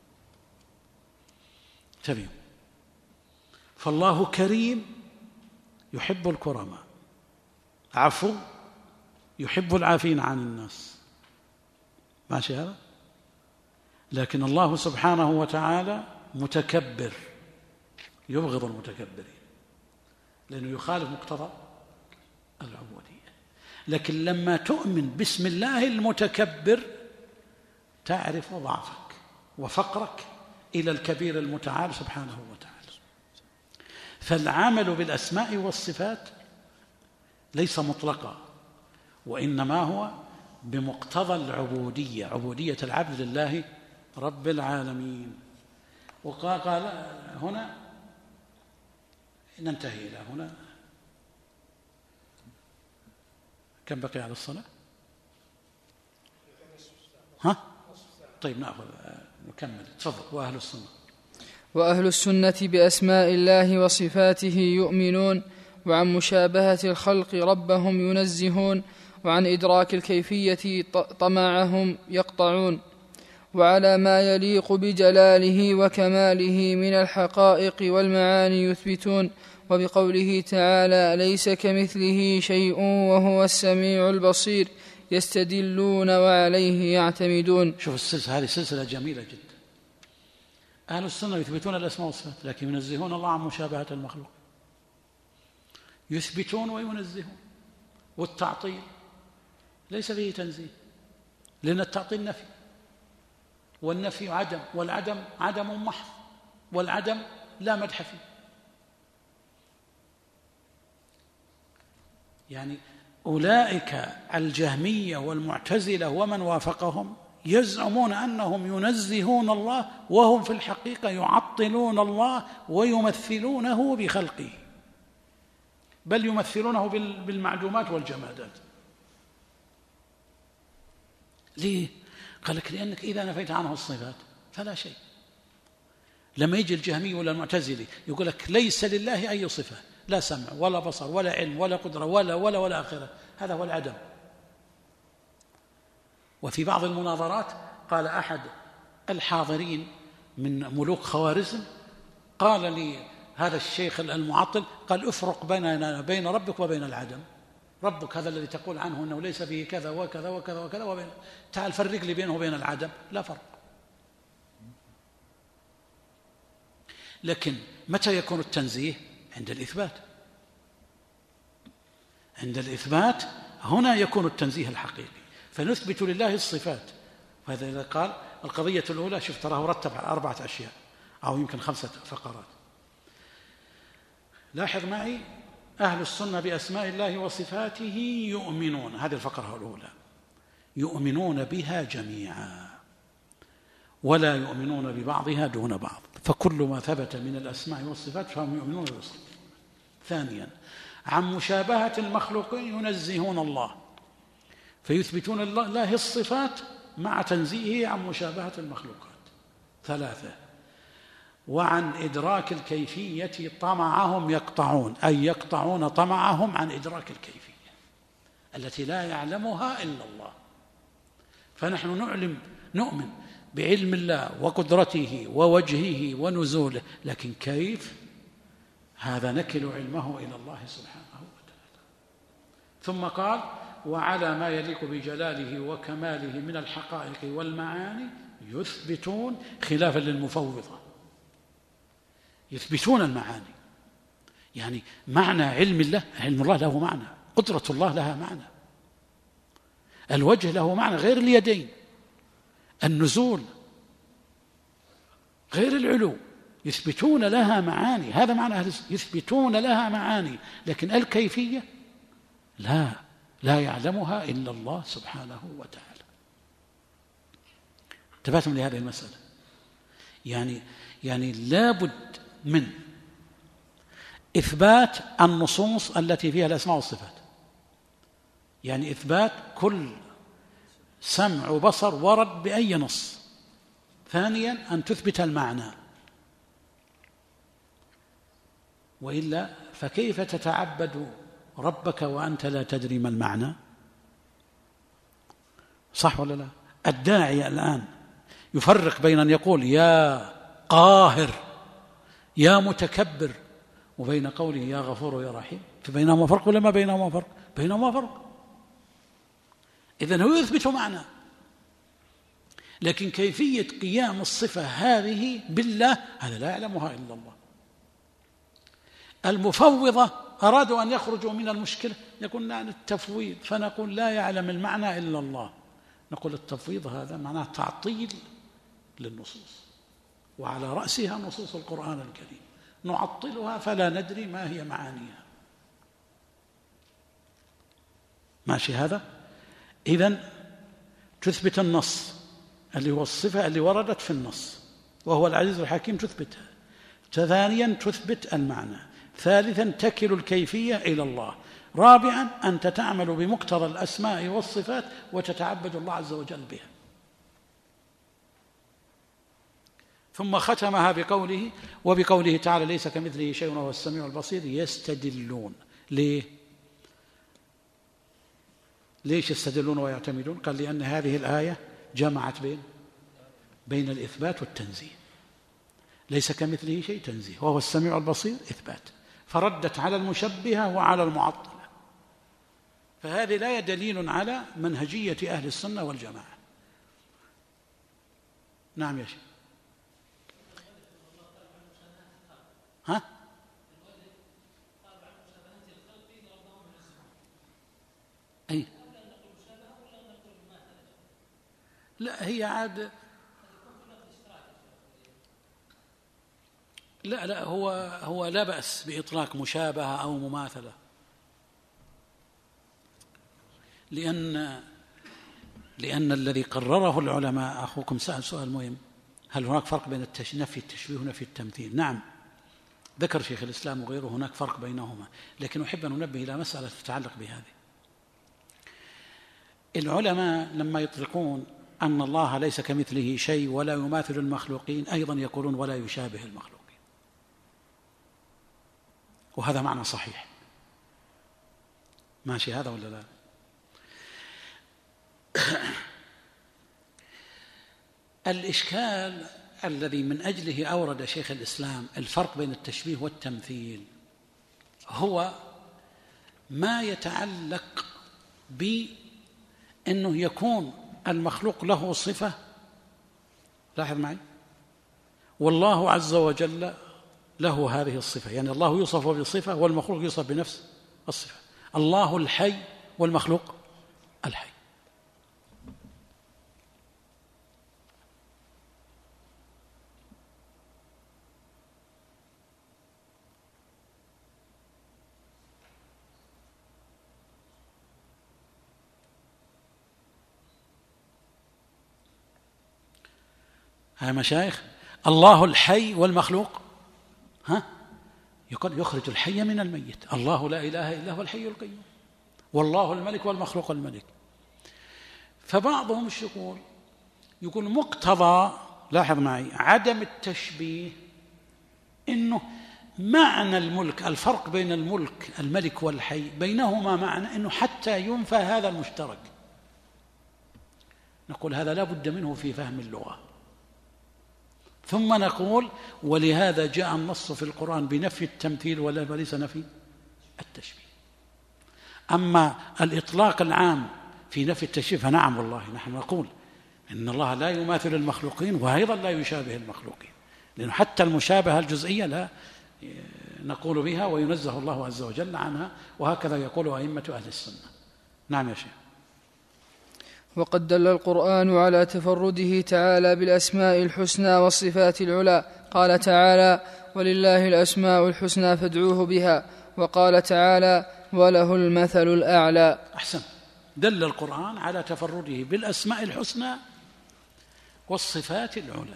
تبين فالله كريم يحب الكرماء، عفو يحب العافين عن الناس، ماشي هذا؟ لكن الله سبحانه وتعالى متكبر يبغض المتكبرين لأنه يخالف مقتضى العبودية. لكن لما تؤمن باسم الله المتكبر تعرف ضعفك وفقرك إلى الكبير المتعال سبحانه وتعالى. فالعمل بالأسماء والصفات ليس مطلقا، وإنما هو بمقتضى العبودية، عبودية العبد لله رب العالمين. وقال قال هنا ننتهي إلى هنا. كم بقي على الصلاة؟ ها؟ طيب نأخذ نكمل. تفضل. وأهل السنة وأهل السنة بأسماء الله وصفاته يؤمنون، وعن مشابهة الخلق ربهم ينزهون، وعن إدراك الكيفية طمعهم يقطعون، وعلى ما يليق بجلاله وكماله من الحقائق والمعاني يثبتون. وبقوله تعالى: ليس كمثله شيء وهو السميع البصير يستدلون وعليه يعتمدون. شوف السلسلة هذه سلسلة جميلة جدا. أهل السنة يثبتون الأسماء والصفات لكن ينزهون الله عن مشابهة المخلوق، يثبتون وينزهون. والتعطيل ليس فيه تنزيه، لأن التعطيل نفي، والنفي عدم، والعدم عدم محض، والعدم لا مدح فيه. يعني أولئك الجهمية والمعتزلة ومن وافقهم يزعمون أنهم ينزهون الله وهم في الحقيقة يعطلون الله ويمثلونه بخلقه، بل يمثلونه بالمعدومات والجمادات. ليه؟ قال لك لأنك إذا نفيت عنه الصفات فلا شيء. لما يجي الجهمي ولا المعتزلي يقول لك ليس لله أي صفة، لا سمع ولا بصر ولا علم ولا قدرة ولا ولا ولا آخرة، هذا هو العدم. وفي بعض المناظرات قال أحد الحاضرين من ملوك خوارزم قال لي هذا الشيخ المعطل، قال: افرق بيننا بين ربك وبين العدم. ربك هذا الذي تقول عنه أنه ليس فيه كذا وكذا وكذا وكذا وبين، تعال فرق لي بينه وبين العدم، لا فرق. لكن متى يكون التنزيه؟ عند الإثبات. عند الإثبات هنا يكون التنزيه الحقيقي، فنثبت لله الصفات. وهذا إذا قال القضية الأولى، شوف تراه رتب على أربعة أشياء أو يمكن خمسة فقرات. لاحظ معي: أهل السنة بأسماء الله وصفاته يؤمنون، هذه الفقرة الأولى، يؤمنون بها جميعا ولا يؤمنون ببعضها دون بعض، فكل ما ثبت من الأسماء والصفات فهم يؤمنون بالصفات. ثانيا: عن مشابهة المخلوقين ينزهون الله، فيثبتون الله الصفات مع تنزيهه عن مشابهة المخلوقات. ثلاثة: وعن إدراك الكيفية طمعهم يقطعون، أي يقطعون طمعهم عن إدراك الكيفية التي لا يعلمها إلا الله، فنحن نعلم نؤمن بعلم الله وقدرته ووجهه ونزوله، لكن كيف؟ هذا نكل علمه إلى الله سبحانه وتعالى. ثم قال: وعلى ما يليق بجلاله وكماله من الحقائق والمعاني يثبتون، خلافا للمفوضة، يثبتون المعاني. يعني معنى علم الله، علم الله له معنى، قدرة الله لها معنى، الوجه له معنى غير اليدين، النزول غير العلو، يثبتون لها معاني. هذا معنى أهل السنة، يثبتون لها معاني، لكن الكيفية لا لا يعلمها إلا الله سبحانه وتعالى. انتبهتم لهذه المسألة؟ يعني يعني لابد من إثبات النصوص التي فيها الأسماء والصفات، يعني إثبات كل سمع وبصر ورد بأي نص. ثانيا أن تثبت المعنى، وإلا فكيف تتعبد ربك وأنت لا تدري ما المعنى؟ صح ولا لا؟ الداعي الآن يفرق بين أن يقول يا قاهر يا متكبر وبين قوله يا غفور يا رحيم، فبينهما فرق ولا ما بينهما فرق؟ بينهما فرق. إذن هو يثبت معنى، لكن كيفية قيام الصفة هذه بالله هذا لا يعلمها إلا الله. المفوضة أرادوا أن يخرجوا من المشكلة، يقولون عن التفويض، فنقول لا يعلم المعنى إلا الله. نقول التفويض هذا معناه تعطيل للنصوص، وعلى رأسها نصوص القرآن الكريم، نعطلها فلا ندري ما هي معانيها. ماشي هذا؟ إذن تثبت النص اللي هو الصفة اللي وردت في النص وهو العزيز الحكيم، تثبتها. ثانيا تثبت المعنى. ثالثا تكل الكيفية إلى الله. رابعا أنت تعمل بمقتضى الأسماء والصفات وتتعبد الله عز وجل بها. ثم ختمها بقوله: وبقوله تعالى ليس كمثله شيء وهو السميع البصير. يستدلون. ليه؟ ليش يستدلون ويعتمدون؟ قال لأن هذه الآية جمعت بين بين الإثبات والتنزيه. ليس كمثله شيء تنزيه، وهو السميع البصير إثبات، فردت على المشبهة وعلى المعطلة. فهذه الآية دليل على منهجية أهل السنة والجماعة. نعم يا شيخ. ها؟ أي لا، هي عاد لا لا هو هو لا بأس بإطلاق مشابهة أو مماثلة، لأن لأن الذي قرره العلماء. أخوكم سأل سؤال مهم: هل هناك فرق بين نفي التشبيه ونفي التمثيل؟ نعم، ذكر شيخ الإسلام وغيره هناك فرق بينهما، لكن أحب أن أنبه إلى مسألة تتعلق بهذه. العلماء لما يطلقون أن الله ليس كمثله شيء ولا يماثل المخلوقين، أيضا يقولون ولا يشابه المخلوقين، وهذا معنى صحيح. ماشي هذا ولا لا؟ الإشكال الذي من أجله أورد شيخ الإسلام الفرق بين التشبيه والتمثيل هو ما يتعلق بأنه يكون المخلوق له صفة، لاحظ معي، والله عز وجل له هذه الصفة. يعني الله يوصف بصفة والمخلوق يوصف بنفس الصفة. الله الحي والمخلوق الحي. ها مشايخ، الله الحي والمخلوق ها يقول يخرج الحي من الميت. الله لا إله إلا هو الحي القيوم، والله الملك والمخلوق الملك. فبعضهم ايش يقول؟ يقول مقتضى، لاحظ معي، عدم التشبيه إنه معنى الملك، الفرق بين الملك الملك والحي بينهما معنى إنه حتى ينفى هذا المشترك. نقول هذا لا بد منه في فهم اللغة. ثم نقول ولهذا جاء النص في القرآن بنفي التمثيل وليس نفي التشبيه. أما الإطلاق العام في نفي التشبيه فنعم والله نحن نقول إن الله لا يماثل المخلوقين وأيضا لا يشابه المخلوقين، لأنه حتى المشابهة الجزئية لا نقول بها وينزه الله عز وجل عنها، وهكذا يقول أئمة أهل السنة. نعم يا شيخ. وقد دل القرآن على تفرده تعالى بالأسماء الحسنى والصفات العلى، قال تعالى ولله الأسماء الحسنى فادعوه بها، وقال تعالى وله المثل الأعلى. أحسن، دل القرآن على تفرده بالأسماء الحسنى والصفات العلى،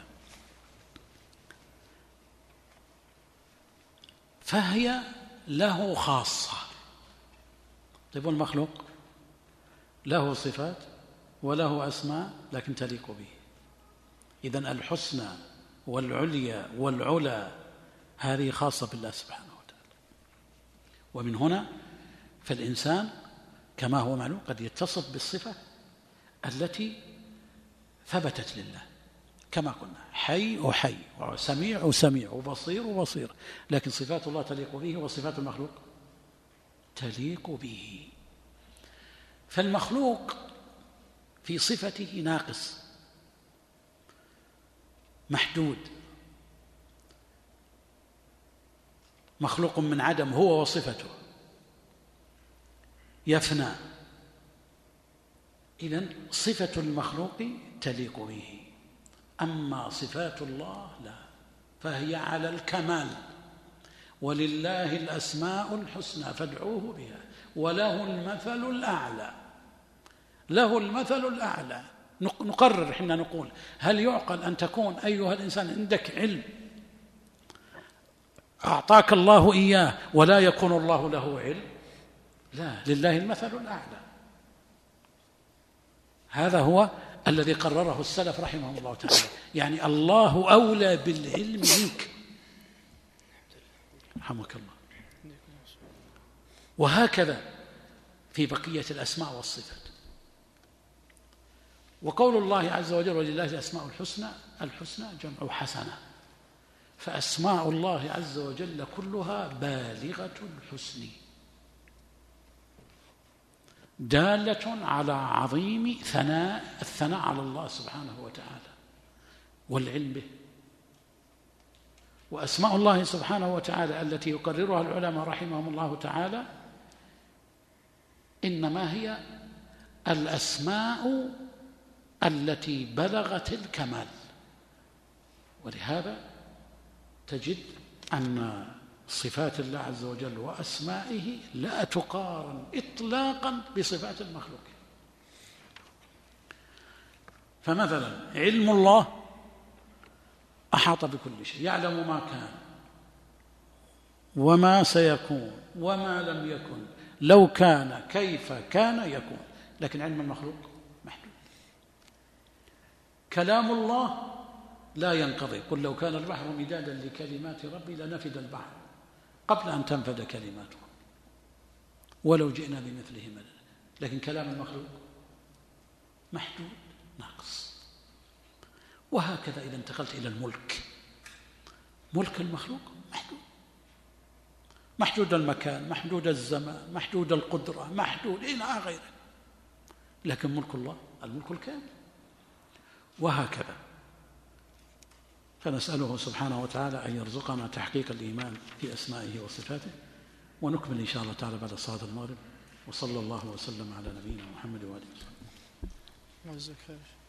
فهي له خاصة. طيب والمخلوق له صفات وله أسماء لكن تليق به. إذن الحسنى والعليا والعلا هذه خاصة بالله سبحانه وتعالى. ومن هنا فالإنسان كما هو معلوم قد يتصف بالصفة التي ثبتت لله كما قلنا حي وحي وسميع وسميع وبصير وبصير، لكن صفات الله تليق به وصفات المخلوق تليق به. فالمخلوق في صفته ناقص محدود، مخلوق من عدم هو وصفته، يفنى. إذن صفة المخلوق تليق به، أما صفات الله لا، فهي على الكمال. ولله الأسماء الحسنى فادعوه بها وله المثل الأعلى. له المثل الأعلى. نقرر حين نقول هل يعقل أن تكون أيها الإنسان عندك علم أعطاك الله إياه ولا يكون الله له علم؟ لا، لله المثل الأعلى. هذا هو الذي قرره السلف رحمهم الله تعالى، يعني الله أولى بالعلم منك. رحمك الله. وهكذا في بقية الأسماء والصفات. وقول الله عز وجل ولله الأسماء الحسنى، الحسنى جمع حسنة، فأسماء الله عز وجل كلها بالغة الحسن دالة على عظيم ثناء الثناء على الله سبحانه وتعالى والعلم به. وأسماء الله سبحانه وتعالى التي يقررها العلماء رحمهم الله تعالى إنما هي الأسماء التي بلغت الكمال. ولهذا تجد أن صفات الله عز وجل وأسمائه لا تقارن إطلاقا بصفات المخلوق. فمثلا علم الله أحاط بكل شيء، يعلم ما كان وما سيكون وما لم يكن، لو كان كيف كان يكون، لكن علم المخلوق محدود. كلام الله لا ينقضي، قل لو كان البحر مدادا لكلمات ربي لنفد البحر قبل أن تنفد كلماته ولو جئنا بمثله مددا. لكن كلام المخلوق محدود ناقص. وهكذا إذا انتقلت إلى الملك، ملك المخلوق محدود، محدود المكان، محدود الزمان، محدود القدرة، محدود إلى غيره. لكن ملك الله الملك الكامل. وهكذا. فنسأله سبحانه وتعالى أن يرزقنا تحقيق الإيمان في أسمائه وصفاته. ونكمل إن شاء الله تعالى بعد صلاة المغرب. وصلى الله وسلم على نبينا محمد وآله وصحبه.